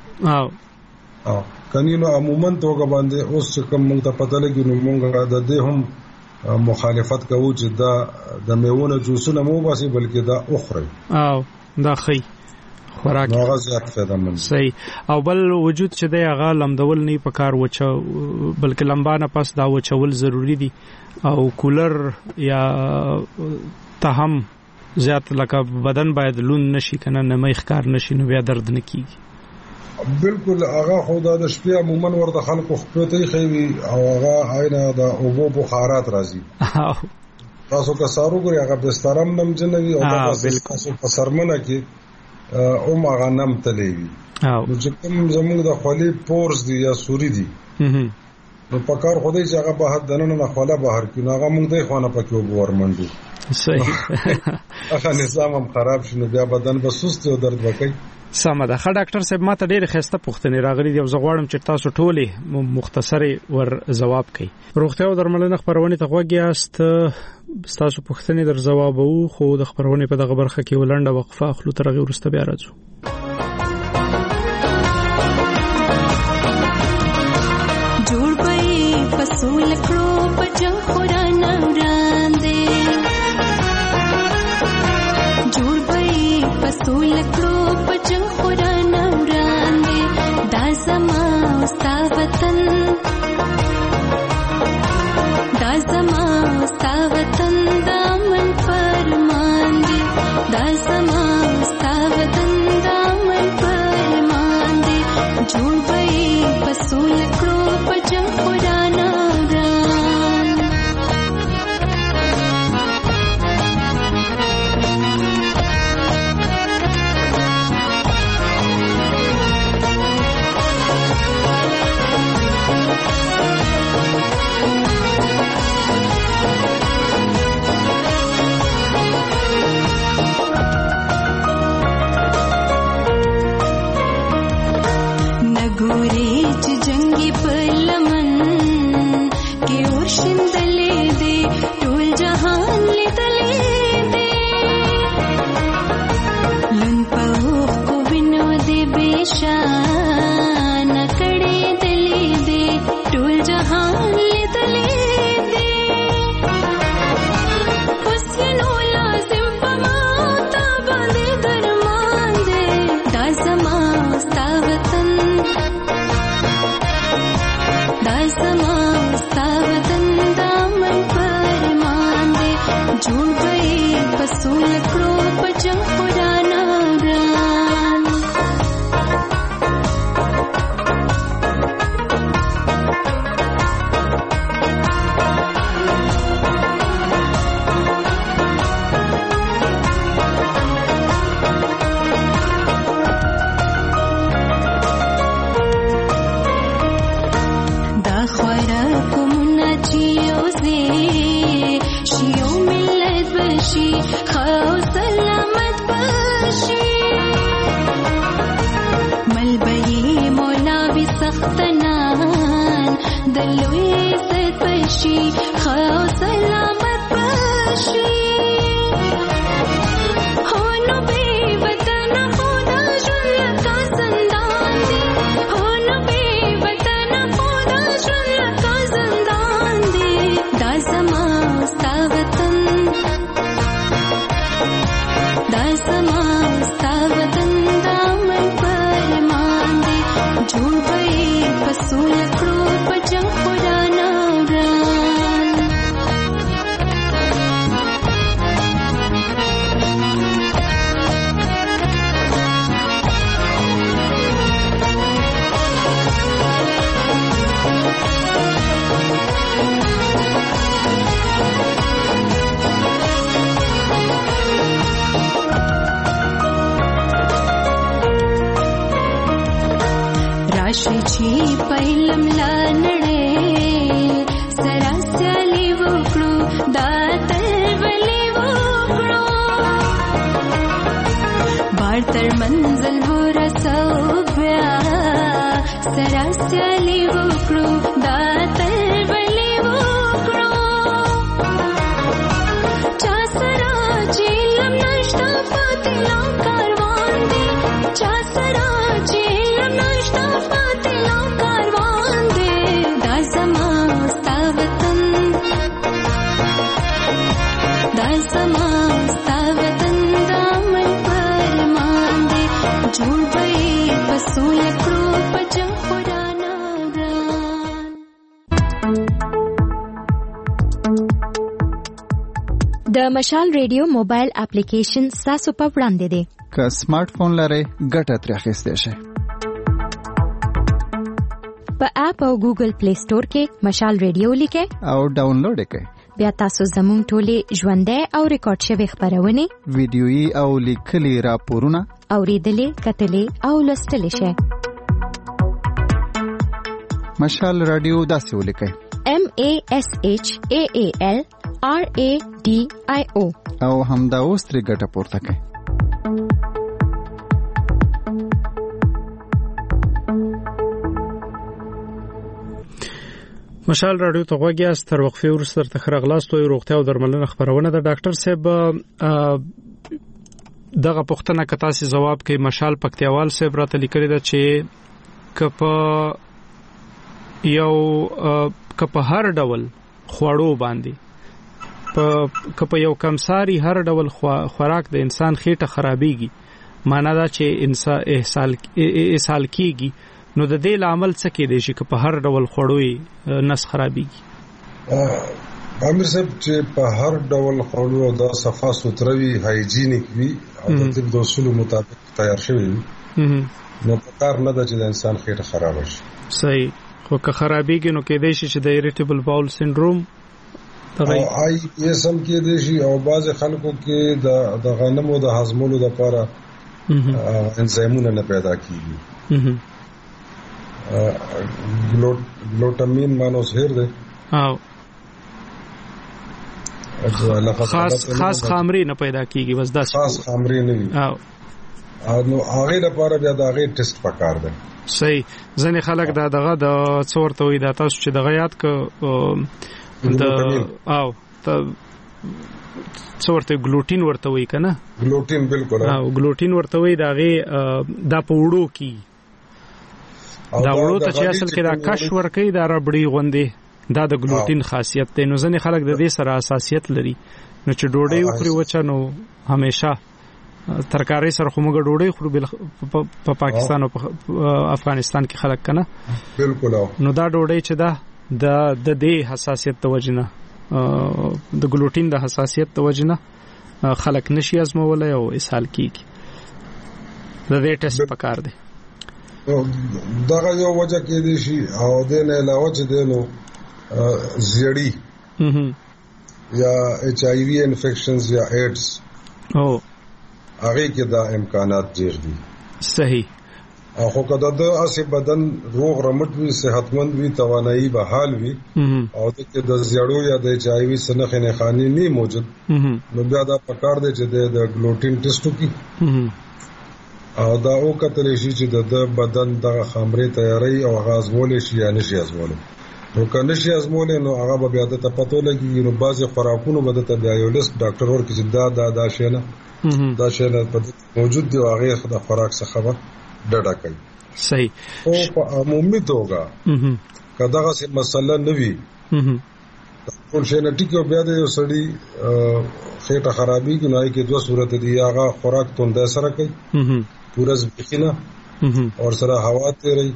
او کنينو عموما توګه باندې اوس چې کوم موږ ته پته لګي نو موږ د دې هم مخالفت کوو چې دا د میوونه جوسونه مو باسي بلکې دا اخره او دا خي خوراک هغه زیات فائدہ مند صحیح او بل وجود چې د هغه لمدول نه پکار وچو بلکې لمبانه پس دا وچول ضروری دي او کولر یا تهم زیات لکه بدن باید لون نشي کنه نه مخ کار نشي نو بیا درد نه کیږي بالکل هغه خدا د شپې عموما ورته خلکو خپلته خوي او هغه عینه د اوبو بخارات راځي تاسو که سارو ګوري هغه بسترم نم جنوي او تاسو په سرمنه کې او هغه نم تلوي نو چې کوم زموږ د خولي پورس دي یا سوري دي نو پکار خدای چې هغه بهر دننه نه خلا بهر کې نو هغه موږ د خوانه پکې وګور منډو صحیح هغه نظام هم خراب شنو بیا بدن به سست او درد وکړي سمه ده. ښه ډاکټر صاحب ماته ډېر ښایسته پوښتنې راغلي دي او زه غواړم چې تاسو ټولې مختصرې ور ځواب کړئ. روغتیا او درملنه خپرونې ته غوږ یاست، ستاسو پوښتنې در ځوابوو، خو د خپرونې په دغه برخه کې ولنډه وقفه اخلو، تر هغې وروسته بیا راځو. جوړ به فصول کړو په جنګ خورانه وړاندې، جوړ به فصول کړو په جنګ خورانه وړاندې، دا زما ستا وطن، دا زما ستا وطن، دا من فرمان دی، دا زما ستا وطن، دا من فرمان دی، جوړ به فصول کړو په جنګ خورانه د مشال ریډیو موبایل اپلیکیشن تاسو په وړاندې دی. که سمارټ فون لرئ ګټه ترې اخیستی شئ. په اپ او ګوګل پلی سٹور کې مشال ریډیو لیکه او ډاونلوډ کړئ. بیا تاسو زموږ ټولې ژوندۍ او ریکارډ شوی خبرونه ویډیويي او لیکلي راپورونه اوریدلې کتلې او لوستلې شئ. مشال رادیو داسې ولیکئ MASHAALRADIO او همدا اوس ترې ګټه پورته کړئ. مشال رادیو ته غوږی است. تر وقفې وروسته تر خرغلاستو روغتیا او درملنه خبرونه د ډاکټر صاحب دغه پوښتنه که تاسو جواب کوي. مشال پکتیوال صاحب راته لیکلی دا چې کپه هر ډول خوړو باندې کپه یو کمساری هر ډول خوراک د انسان خېټه خرابېږي، معنا دا چې انسان اسهال کېږي، نو د دې عمل څه کې دی چې په هر ډول خوړوي نس خرابېږي؟ امیر صاحب چې په هر ډول خوړو دا صفا سوتروي هایجینیک وي او د طب د اصولو مطابق تیار شوی وي، نو په کار نه ده چې د انسان خېټه خراب شي. صحیح. خو که خرابېږي نو کېدای شي چې د اریټیبل باول سنډروم او آی ایس هم کېدای شي، او بعض خلکو کې د غنمو د هضمولو لپاره انزایمونه نه پیدا کیږي. گلوټامین مانوسهیر دی او خاص خامري نه پیدا کیږي، بس دا خاص خامري نه وي او نو هغه لپاره بیا د هغه ټیسټ پکار دی. صحیح. ځنې خلک دغه د څورته وي دا تاسو چې دغه یاد ک د او څورته ګلوټین ورته وي کنه؟ ګلوټین بالکل او ګلوټین ورته وي دغه د پوړو کی دا وړو ته چې اصل کې دا کش ورکې دا ربړی غوندې دا د ګلوټین خاصیت دی. نو ځنې خلک د دې سره حساسیت لري، نو چې ډوډۍ وخوري وچه نو همیشه ترکاري سره خو موږ ډوډۍ خورو په پاکستان او افغانستان کې خلک کنه بالکل، نو دا ډوډۍ چې دا د دې حساسیت د وجنه د ګلوټین د حساسیت د وجنه خلک نشي ازمولای او اسهال کیږي. د دې ټیسټ پکار دی. دغه یو وجه کې دي شي او د نه علاوه چې دینو زیړی یا ایچ آی وی انفیکشنز یا ایډز او هغه کې دا امکانات ډیر دي. صحیح. خو کله د اسی بدن روغ رمټ وي، صحتمند وي، توانایي به حال وي او د زیړو یا د ایچ آی وی سنخ نه خاني نه موجود، نو بیا دا پکار دی چې د ګلوټین ټیسټ وکړي او دا او کتل شي چې د بدن دغه خامري تیاری او غازمول شي یا نشي ازمول. نو کنه شي ازمول نو هغه بیا د پتو لګي، نو بعضي خوراکونو بده ته بیا یو لیست ډاکټر ورکړي چې دا شینه دا شینه موجود دی، هغه د خوراک څخه خبر ډډه کوي. صحیح. او په عمومي توګه کداغه څه مسله نه وي ټول شینه ټیکو بیا د یو سړی خېټه خرابېږي، نو هغه کې دوه صورت دي، هغه خوراک توند سره کوي پورا ځبخینه اور سره هوا تیری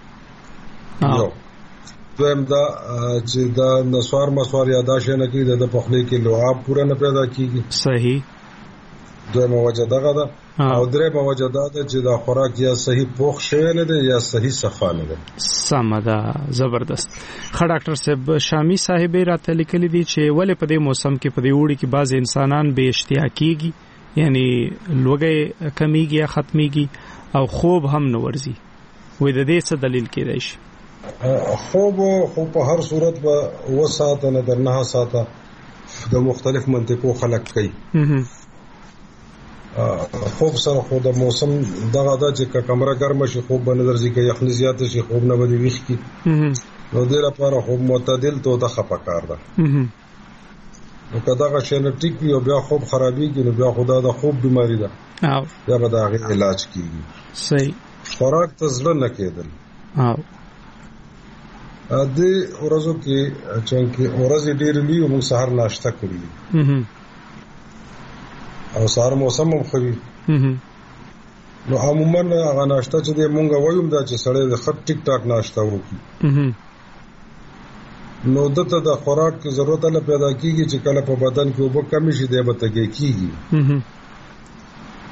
یو دویم دا چې دا نسوار مسوار یاداشه نه کوي، د پخلی کې لعاب پورا نه پیدا کیږي. صحیح. دویم وجه دغه ده او درې وجه دا ده چې دا خوراک یا صحیح پوښ شوی نه دی یا صحیح صفا نه ده. سم ده. زبردست. خا ډاکټر صاحب شامی صاحب راته لیکلي دي چې ولې په دې موسم کې په دې وړي کې بعض انسانان به اشتیاقيږي، یعنی لوګي کمیږي یا ختميږي او خوب هم نه ورزي. وې د دې څه دلیل کېدای شي؟ خوب خو په هر صورت به 9 ساعته نه در 9 ساعته د مختلف منطقو خلق کوي. خوب سره خو د موسم دغه د چې کمره ګرمه شي خوب به نظر ځي، کې یخني زیات شي خوب نه بدی ویښ کی، نو دې لپاره خوب معتدل تو د خپکار ده. نو کداغه جنټیک وي او بیا خوب خرابېږي، نو بیا خدا د خوب بیماری ده بیا به دا غي علاج کیږي. صحیح. خوراک ته ځل نه کېدل د ورځو کې چې ورځې ډېر لوي موږ سحر ناشته کوي او سحر موسم هم خوي، نو عموما هغه ناشته چې موږ وایو دا چې سړی د خط ټیک ټاک ناشته وکړي، نو دته د خوراک کی ضرورت له پیدا کیږي چې کله په بدن کې وب کمی شي دی به تګي کیږي.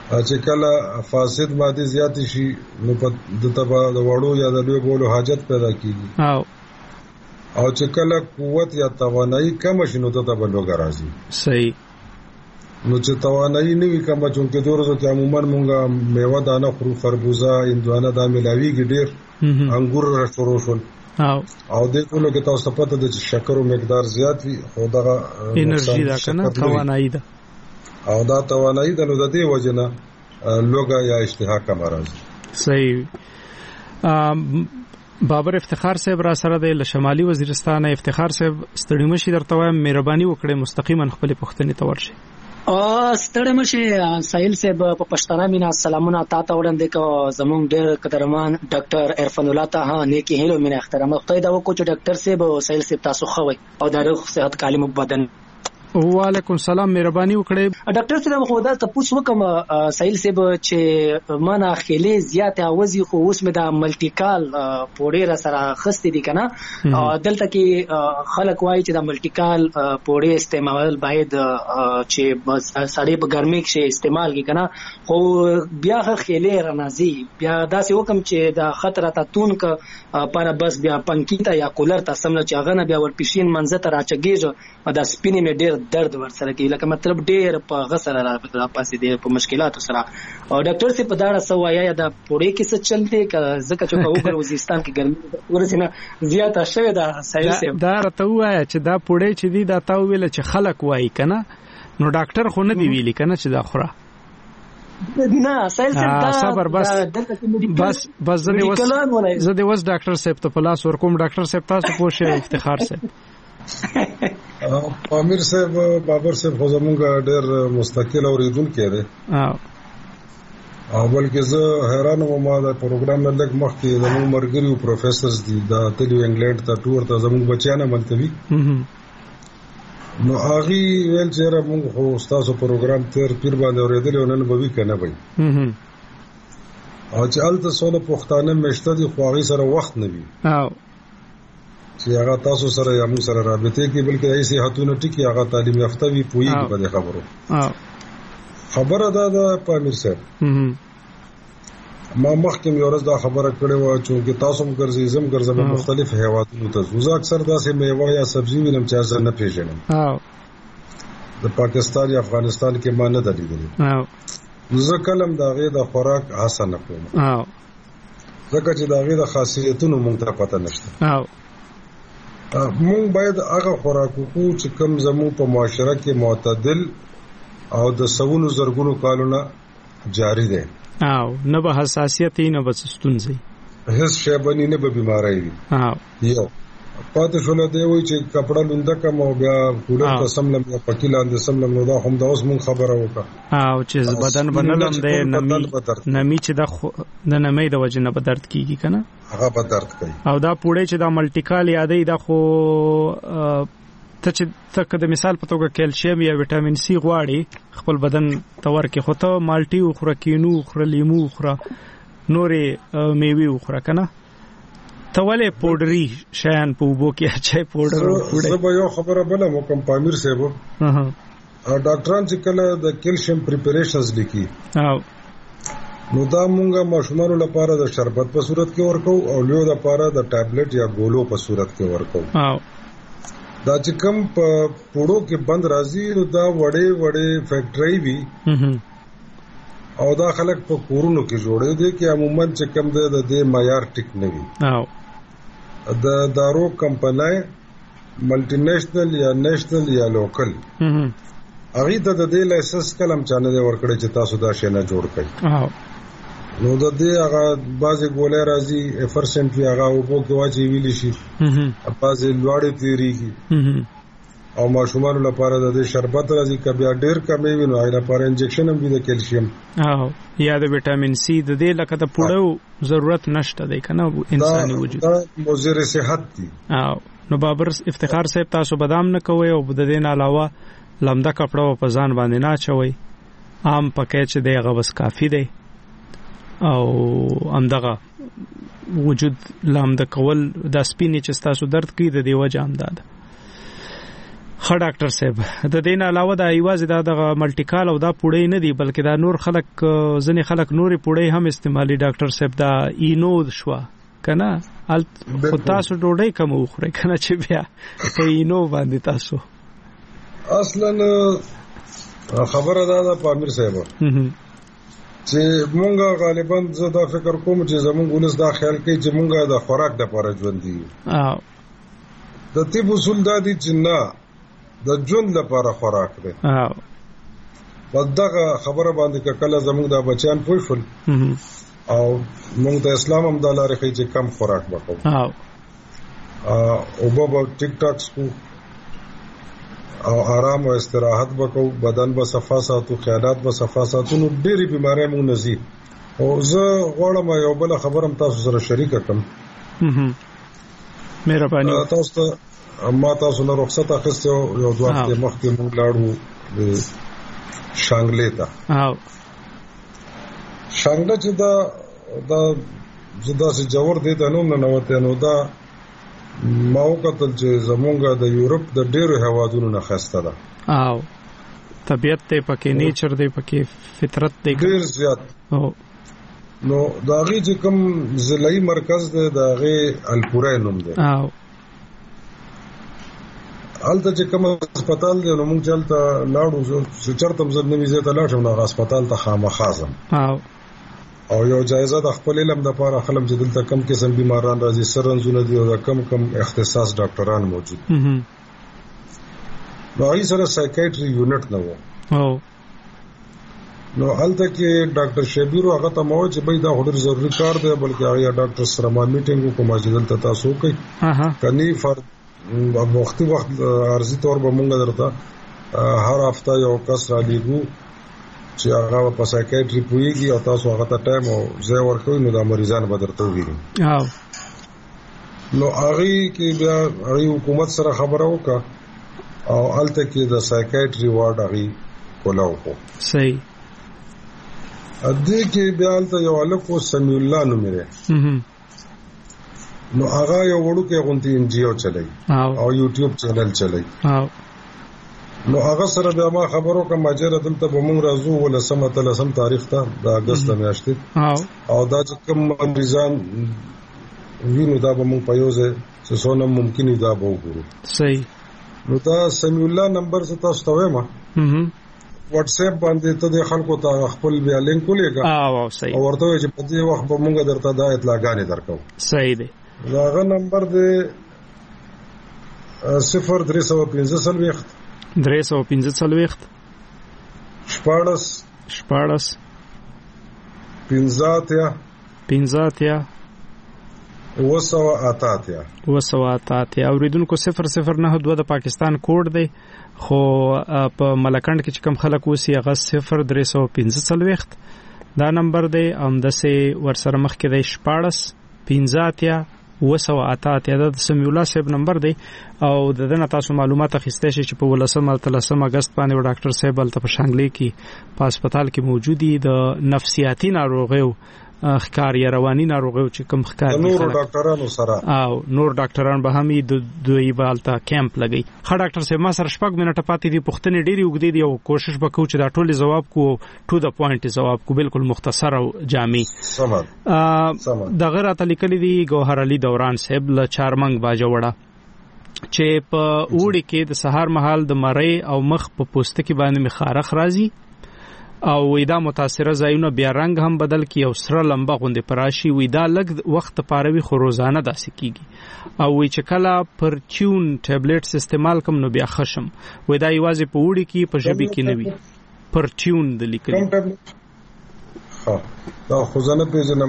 چې کله فاسد ماده زیات شي نو د تبا د وړو یا د لوی بولو حاجت پیدا کیږي او چې کله قوت یا توانایي کم شي نو د تبا لوګ راځي. صحیح. نو چې توانایي نه وي کومه چونکه دورو کې عموما مونږه میوه دانه خورو، خربوزه، هندوانه دا ملاویږي ډیر، انګور شروع شول او د ټولو کې تاسو پته د شکر او مقدار زیات وي خو دغه انرژي دا کنه توانایي ده او دا توانایي د نو د دې وجنه لوګا یا اشتها کم راځي. صحیح. بابر افتخار صاحب را سره د شمالي وزیرستان افتخار صاحب ستړي مشي درته وایم مهرباني وکړئ مستقیما خپل پښتنې ته ورشي. ستړي مشي سایل صاحب په پښتانه مینا سلامونه تاسو وړاندې کو زموږ ډېر قدرمان ډاکټر عرفان الله ته نیکی هیلو مینا احترام خدای دا وکړو چې ډاکټر صاحب او سایل صاحب تاسو خوي او د روغ صحت کالم بدن. وعلیکم السلام مهرباني وکړئ. ډاکټر صاحب خو دا تاسو وکم سایل صاحب چې مانا خېلې زیات اوازي خو اوس مې دا ملټیکال پوډې را سره خسته دي کنه دلته کې خلک وایي چې دا ملټیکال پوډې استعمال باید چې سړی په ګرمۍ کې استعمال کی کنه خو بیا خېلې رانازي بیا دا څه وکم چې دا خطر تاتون ک پر بس بیا پنکیتا یا کولر ته سمله چې هغه نه بیا ورپښین منځ ته راچګیږي دا سپینې مې ډېر درد ورسره کوي لکه مطلب ډېر په غسر را پاسې دی په مشکلاتو سره او ډاکټر سي په داړه سوایا دا پوړې کې څه چلته ځکه چې په وزیرستان کې ګرمي ورسینه زیاته شوه دا سایل سي دا راته وایا چې دا پوړې چې دی دا تا ویل چې خلک وایي کنه نو ډاکټر خو نه دی ویلي کنه چې دا خوره نه سایل سي دا صبر بس زه دې وس ډاکټر صاحب ته پلاس ورکوم. ډاکټر صاحب تاسو پوښه افتخار صاحب امیر صاحب بابر صاحب خو زمونږ ډېر مستقل اوریدونکي دی او بلکې زه حیران وم ما دا پروګرام نه لږ مخکې زموږ مرګري او پروفیسرز دي دا تلو انګلند ته ټور ته زموږ بچیانه منتوي نو هغه ویل چې را موږ خو تاسو پروګرام تیر پیر باندې اوریدل او نن به وی کنه وي او چې الته سونه پښتانه مشته دي خو هغه سره وخت نه وي چې هغه تاسو سره یا موږ سره رابطه کې بلکې ایسي هاتونه ټکی هغه تعلیم یافته وي پوېږي په خبرو خبره دا پامیر صاحب ما مخکې یو ورځ دا خبره کړې و چې تاسو هم ګرځې ګرځم مختلف هیوادونو ته زه اکثر داسې میوه یا سبزی وینم چې ځان نه پیژنم د پاکستان یا افغانستان کې ما نه ده لیدلې زه کلم دا غي د خوراک حسن کوم ځکه چې دا غي د خاصیتونو مونږ ته پته نشته مونږ باید هغه خوراک وکړو چې کم زمو په معاشره کې معتدل او د سونو زرګونو کالونه جاری دي او نه به حساسیت نه به ستونزې هیڅ شی باندې نه به بیماری وي یو پاتې شول دی وای چې کپڑا لونده کم او بیا کولر ته سملم یا پکیلاند سملم نو دا هم د اوس مون خبره وکړه او چې بدن بنلم دی نمی چې د نمی د وجه نه به درد کیږي کنه هغه به درد کوي او دا پوړې چې دا ملټیکال یادې دا خو ته چې د مثال په توګه کیلشیم یا وټامین سی غواړي خپل بدن تور کې خو ته مالټي او خورکینو خور لیمو خور نورې میوي او خور کنه ته ولې پوډري شیان په وبو کې اچای پوډر وړي زه به یو خبره بل مو کوم پامیر صاحب ډاکټران چې کله د کیلشیم پریپریشنز لیکي نو دا مونږه ماشومانو لپاره د شربت په صورت کې ورکو او لیو لپاره د ټابلیټ یا ګولو په صورت کې ورکو دا چې کوم په پوډو کې بند راځي نو دا وړې فیکټری وي او دا خلک په کورونو کې جوړې دي چې عموما چې کوم د دې معیار ټیک نه وي د دارو کمپنۍ ملټي نېشنل یا نېشنل یا لوکل هغه ته د دې لایسنس کلم چانه ورکړي چې تاسو دا شی نه جوړ کړئ نو د دې هغه بعضې ګولې راځي افرسنټ وي هغه اوبو کې واچي ویلی شي بعضې لوړې تیریږي او ماشومانو لپاره د دې شربت راځي که بیا ډېر کمې وي نو هغې لپاره انجکشن هم وي د کیلشیم یا د وټامین سی د دې لکه د پوړو ضرورت نشته دی که نه انساني وجود دا مضر صحت دي نو بابر افتخار صاحب تاسو بادام نه کوئ او د دې نه علاوه لمده کپړه په ځان باندې نه اچوئ عام پکې چې دی هغه بس کافي دی او همدغه وجود لامده کول دا سپینې چې ستاسو درد کوي د دې وجه همدا ده ښه ډاکټر صاحب د دې نه علاوه د ایواز د ملټیکال او دا پوړې نه دي بلکې دا نور خلک ځنې خلک نوري پوړې هم استعمالي ډاکټر صاحب دا اینو شو کنه خو تاسو ډوډۍ کوم وخورئ کنه چې بیا په اینو باندې تاسو اصلا خبره ده پامیر صاحب چې مونږه غالبا زه دا فکر کوم چې زمونږ ولس دا خیال کوي چې مونږه د خوراک د لپاره ژوند دي د طب اصول دا دي چې نه د ژوند لپاره خوراک دی په دغه خبره باندې کله زمونږ د بچیان پوه شول او موږ د اسلام هم د لارې خې چې کم خوراک وکړو او بابا ټیک ټاک سکو او آرام او استراحت وکړو بدن به صفا ساتو خیالات به صفا ساتو نو ډېری بیماری موږ نزي او زه غواړم یو بل خبرم تاسو سره شریک کړم مهرباني تاسو ته ما تاسو نه رخصت اخیسته یو دوه هفته مخکې موږ لاړو شانګلې ته شانګله چې دا زدا سي جوړ دي ته نو نوته نو دا ما وکتل چې زمونږ د یورپ د ډېرو هوادونو نه خسته ده او طبيعت ته پکې نیچر دی پکې فطرت دی ډېر زیات نو دا غي چې کوم ضلعي مرکز دی دا غي الپورای نوم دی او الته چې کوم هسپتال دی نو موږ چلته لاړو چې چرته مزد نه ویزه ته لاړم نو هسپتال ته خامخازم او یو جایزه د خپل علم د لپاره خلک چې دلته کم قسم بیماران راځي سرنزونه دي او کم اختصاص ډاکټران موجود نو هغه سره سایکیاتری یونټ نه وو نو الته کې ډاکټر شبیر هغه ته مو چې به دا ډېر ضروری کار دی بلکې هغه ډاکټر سره ما میټینګ کوم چې دلته تاسو کوي کني فرد وخت عارضی طور به مونږ درته هر هفته یو کس را لیږو چې هغه په سایکیاتری پويږي او تاسو هغه ته ټایم او ځای ورکوي نو د مریضان به درته وګوري نو هغه کې بیا هغه حکومت سره خبره وکړه او الته کې د سایکیاتری وارډ هغه کولاو کو صحیح اده کې بیا الته یو الکو سمیع الله نومره نو هغه یو وړو کې غونتی ان جی او چلای او یوټیوب چینل چلای نو هغه سره بیا ما خبرو کوم چې دلته به موږ راځو ولسمه تلسم تاریخ ته د اگست میاشتې او دا چې کوم مریضان وینو دا به موږ په یوځه چې څونه ممکن دا به وګورو صحیح نو دا سمیع الله نمبر څه تاسو ته وایم واتس اپ باندې ته د خلکو ته خپل بیا لینک ولېګا او صحیح او ورته چې په دې وخت به موږ درته دا اطلاعګانې درکو صحیح دی دا نمبر دی 0315 315 شپاړس 15 وسواتاتیا اوریدونکو 009 د پاکستان کوډ دی خو په ملکند کې چې کم خلک وسی هغه 0315 دا نمبر دی همدسه ورسره مخ کې دی 15 وسواتاتیا د سمیع الله صاحب نمبر دی او د دنه تاسو معلومات اخیستئ چې په 13 اگست باندې ډاکټر صاحب الته په شانګلې کې په هسپتال کې موجودي د نفسیاتي ناروغیو ښکار یا رواني ناروغیو چې کوم ښکار نور ډاکټرانو سره او نور ډاکټران به هم د دوی بالته کیمپ لګي ښه ډاکټر صاحب ما سره شپږ منټه پاتې دي پوښتنې ډېری وګدي دي او کوشش وکړو چې دا ټول جواب کو ټو د پوینټ جواب کو بالکل مختصر او جامع سمه د غیر اتلیکلي دي ګوهر علي دوران صاحب له چارمنګ باجوړه چې په اوړي کې د سهار مهال د مړی او مخ په پوستکي باندې مخارخ راځي او وېدا متاثره ځایونه بیا رنگ هم بدل کی او سره لمبه غوندې پراشي وېدا لګ وخت پاروي خو روزانه داسې کیږي او وې چې کله پرچون ټابلیټس استعمال کوم نو بیا خشم وېدا یوازې په وړي کې په ژبه کې نه وي پرچون د لیکل ها دا خزانه پیژنم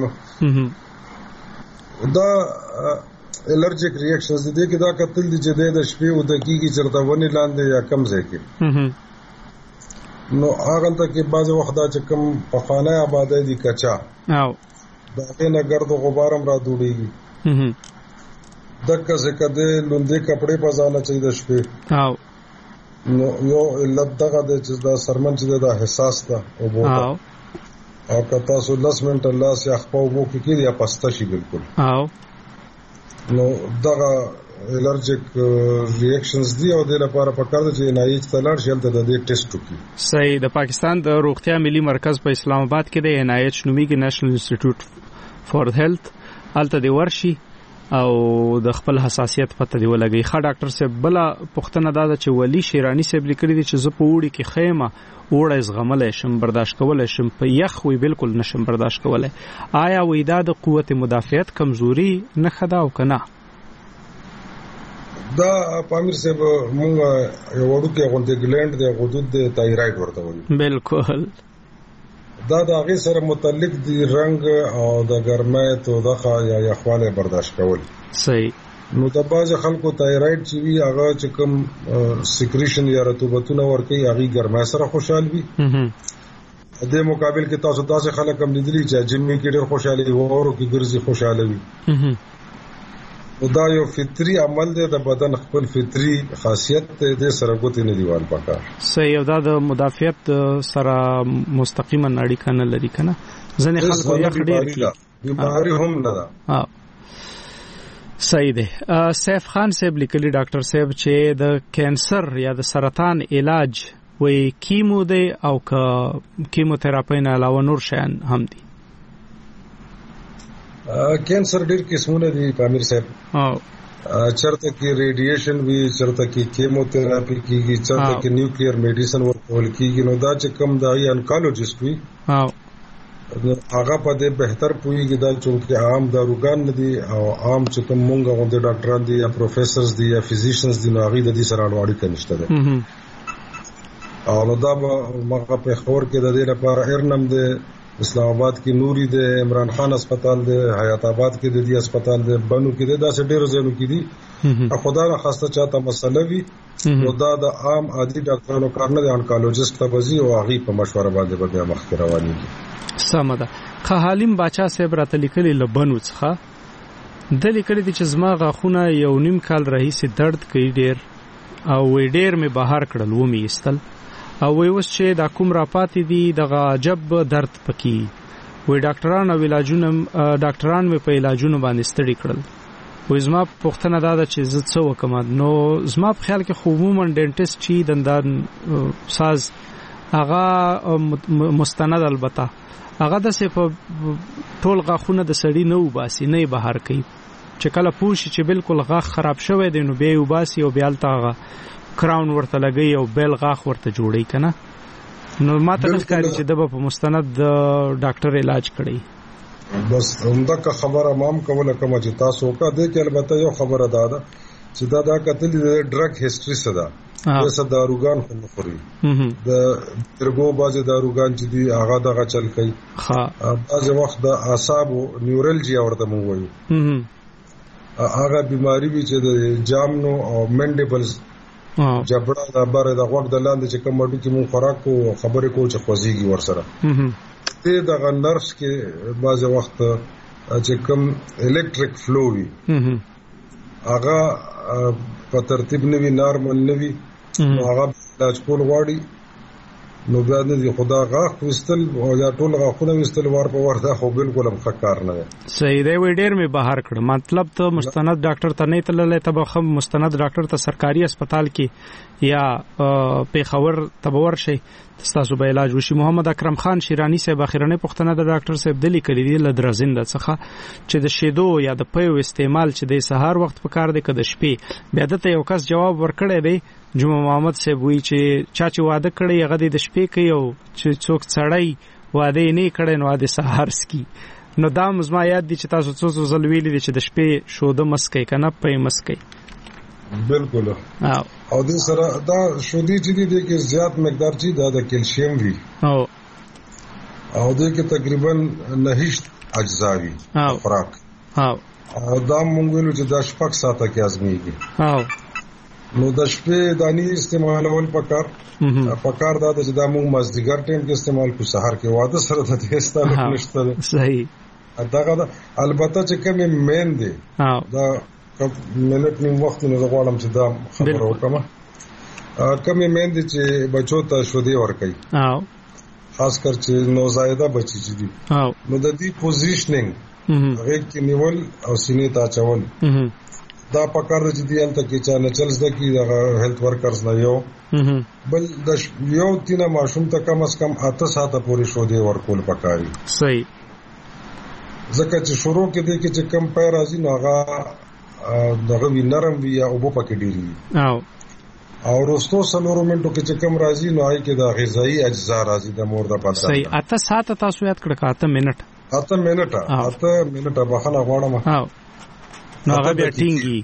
دا الرجیک ریاکشنز دي کې دا کتل دي چې د شپې او د کیږي چرته ونی لاندې یا کم ځای کې نو هغه ته کې بعض وخت دا چې کوم پخانه آبادی دي کچا او دا نه ګرد غبارم را دوړيږي دغه څه کده لوندې کپڑے په ځاله چې د شپې او نو یو لدغه د چې دا سرمن چې دا حساس ده او بو او کته سو 10 منټه الله سي خپل وو کې یا پسته شي بالکل او نو دغه الرجیک ریاکشنز دي او د لپاره پکار دي چې NIH ته لاړ شي ته د دې ټیسټ وکړي. صحیح. د پاکستان د روغتیا ملي مرکز په اسلام آباد کې د NIH نومیږي نېشنل انسټیټیوټ فار هیلث الته دی ورشي او د خپل حساسیت پته دی ولګي. ښه ډاکټر صاحب بل پښتنه دا چې ولی شیرانی صاحب لیکلي دي چې زه په وړي کې خیمه وړه زغملای شم برداشت کولای شم په یخ وی بالکل نشم برداشت کولای. آیا وې دا د قوت مدافعت کمزوري نه خدا او کنه؟ دا پامیر صاحب مونږ یو وړو کې غونډه ګلند د غدود د تایراید ورته وایي. بالکل. دا د هغه سره متعلق دي رنگ او د ګرمایت او د یا یخواله برداشت کول. صحیح. نو د باز خلکو تایراید چې وی هغه چې کوم سیکریشن یا رطوبتونه ورکي هغه ګرمای سره خوشحال وي. د مقابل کې تاسو داسې خلک هم لیدلي چې جمی کې ډېر خوشاله وي او ورو کې ګرځي خوشاله وي. دا یو فطری عمل دی د بدن خپل فطری خاصیت د سره کوتي نه دیوال پکار. صحیح. دا د مدافعت سره مستقیما اړیکه نه لري کنه. ځنه خلکو یخ ډېر بیماری هم نه ده. صحیح دی. سیف خان صاحب لیکلي ډاکټر صاحب چې د کینسر یا د سرطان علاج وی کیمو دی او کیموتراپي نه علاوه نور شیان هم دي. کینسر ډېر قسمونه دي پامیر صاحب. چرته کې ریډیشن وی چرته کې کیموتراپي کیږي چرته کې نیوکلیر میډیسن ورکول کیږي. نو دا چې کوم دای انکالوجیست وي هغه په دې بهتر پوهیږي دا چې عام داروګان نه دي او عام چې کوم مونږ غوډه ډاکټران دي یا پروفیسورز دي یا فزیشنز دي نو هغه د دې سره اړوړی کنيشته ده. او نو دا مغه په خبر کې د دې لپاره ارنم ده اسلام آباد کې نوري ده عمران خان هسپتال ده حیات آباد کې د دې هسپتال ده بنو کې ده دا څه ډېر ځایونو کې دي. خدا نه خاصه چاته مسله وي نو دا د عام عادي ډاکټرانو کار نه دي انکالوجیست ته وزي او هغه په مشوره باندې به مخکې رواني دي. سمه ده. خالیم باچا صاحب راته لیکلي لبنو څخه د لیکلي دي چې زما غاخونه یو نیم کال رئیس درد کوي ډېر او ډېر می بهر کړل و می استل او وی اوس چې دا کوم را پاتې دي دغه عجب درد پکې وی ډاکټران او ډاکټران مې په علاجونو باندې ستړي کړل. وی زما پوښتنه دا ده چې زه څه وکم؟ نو زما په خیال کې خو عموما ډینټیسټ چې دندان ساز هغه مستند البته هغه د څه په ټول غاخونه د سړی نه وباسي نه بهر کوي چې کله پوښي چې بالکل غاخ خراب شوی دی نو بیا وباسي او بیا الته کراون ورته لګي او بیل غاخ ورته جوړي کنه. نو ماته ښکاري چې د په مستند ډاکټر علاج کړی. بس همدا خبره مام کوله کوم چې تاسو کا دې کې البته یو خبره ده چې دا کتل د ډرګ هیستوري سره د صداروګان خو خوري د درګو بازه داروګان چې دی هغه دغه چل کوي. بعض وخت د اعصاب نیورالجیا ورته مو وایي هغه بیماری وی چې د جامنو او منډیبلز جبړه د بار د غوږ د لاندې چې کوم وړو کې مون خوراک کو خبرې کو چې خوځيږي ورسره ته د نرفز کې بعض وخت چې کوم الکتریک فلو وي هغه په ترتیب نوي نارمل نوي هغه علاج کول غواړي نو بیا نه خدا غاخ وستل او یا ټول غاخونه وستل ور په ورته خو بالکل هم کار نه. صحیح دی. وی ډیر می بهر کړ مطلب ته مستند ډاکټر ته نه تللې ته به مستند ډاکټر ته سرکاري هسپتال کې یا پیښور تبور شي تاسو به علاج وشي. محمد اکرم خان شیرانی صاحب اخیرنه پښتنه د ډاکټر صاحب دلی کړی دی لدرزنده څخه چې د شیدو یا د پیو استعمال چې د سهار وخت په کار دی که د شپې بیا دته یو کس جواب ورکړی دی جمعه محمد صاحب وی چې چا چې واده کړی هغه د شپې کوي او چې څوک څړی واده نه کړي نو د سهار سکی. نو دا مزما یاد دي چې تاسو څو ځل ویلي دي چې د شپې شوده مسکي کنه پې مسکي. بالکل. او د سره دا شودي چې دي کې زیات مقدار چې د کیلشیم وی او د کې تقریبا 9 اجزا وی خوراک او دا مونږ ویلو چې د شپږ ساعته کې ازمېږي نو د شپې دانی استعمالول پکار دا چې دا مونږ مازدیګر ټیم کې استعمال کو سحر کې واده سره د دې استعمال نشته. صحیح. دا البته چې کوم مین دي دا منټ نیم وخت نه غواړم چې دا خبره وکم کمی مین دي چې بچو ته شودي ورکي خاص کر چې نوزایده بچی چې دي نو د دې پوزیشنینګ هغه کې نیول او سینې ته چول دا پکار دی چې دلته کې چې نه چلز د کی د هیلث ورکرز نه یو بل د یو تینه ماشوم ته کم از کم 8 ساعته پورې شو دی ورکول پکاري صحیح ځکه چې شروع کې دی چې کم پای راځي نو هغه دغه وینرم وی یا او په کې ډیری او وروستو سلورو منټو کې چې کم راځي نو هغه کې د غذایی اجزا راځي د مور د پاتہ صحیح 8 ساعته تاسو یاد کړه 8 منټه بخنه غواړم نو هغه بیا ټینګي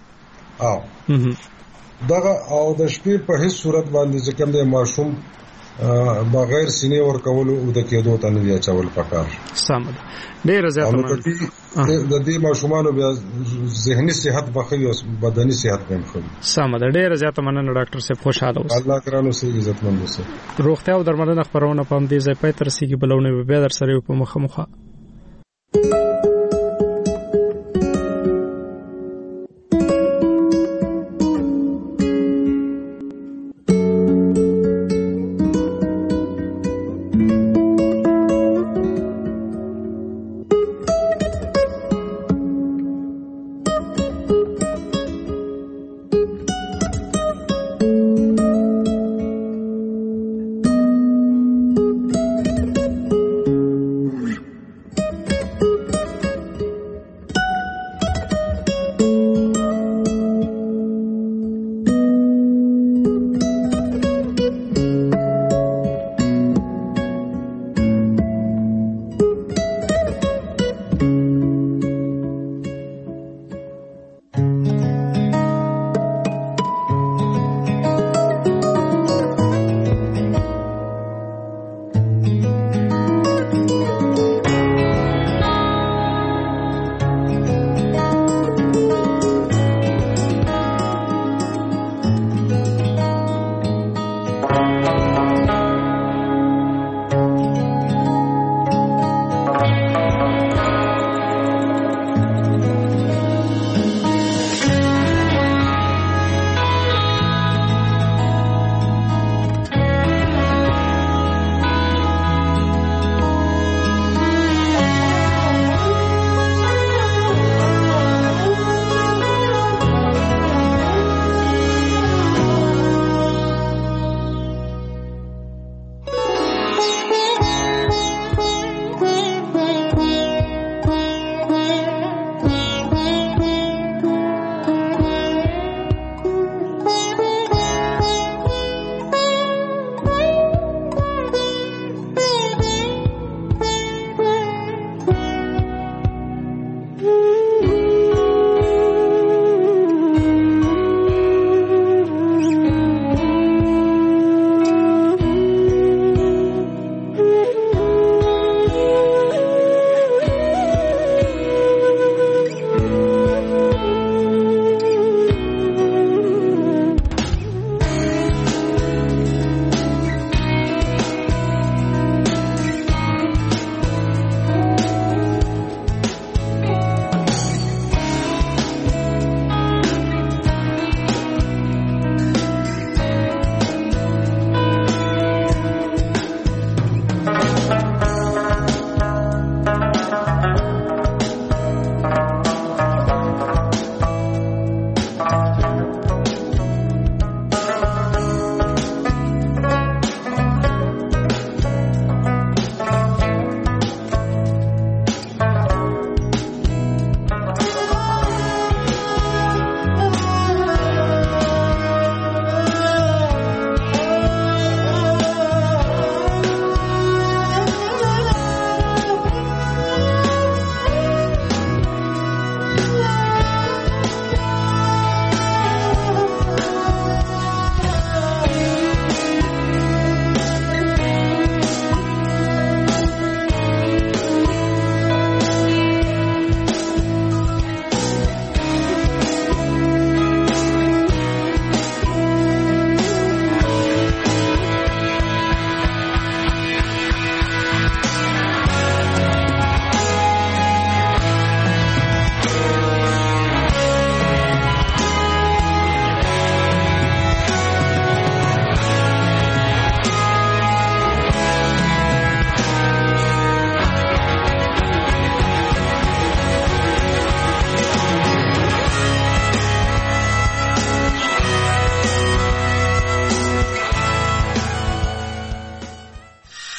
دغه او د شپې په هیڅ صورت باندې چې کوم د ماشوم بغیر سینې ور کول او د کېدو ته نه دی چول پکار سم ډیر زیات د دې ماشومانو بیا ذهني صحت بخي او بدني صحت هم خو سم ډیر زیات مننه ډاکټر صاحب خوشاله اوسئ الله کرانو سي عزت مند اوسئ روغتیا او درملنه خبرونه په دې ځای پای تر سیګي بلونه به در سره په مخه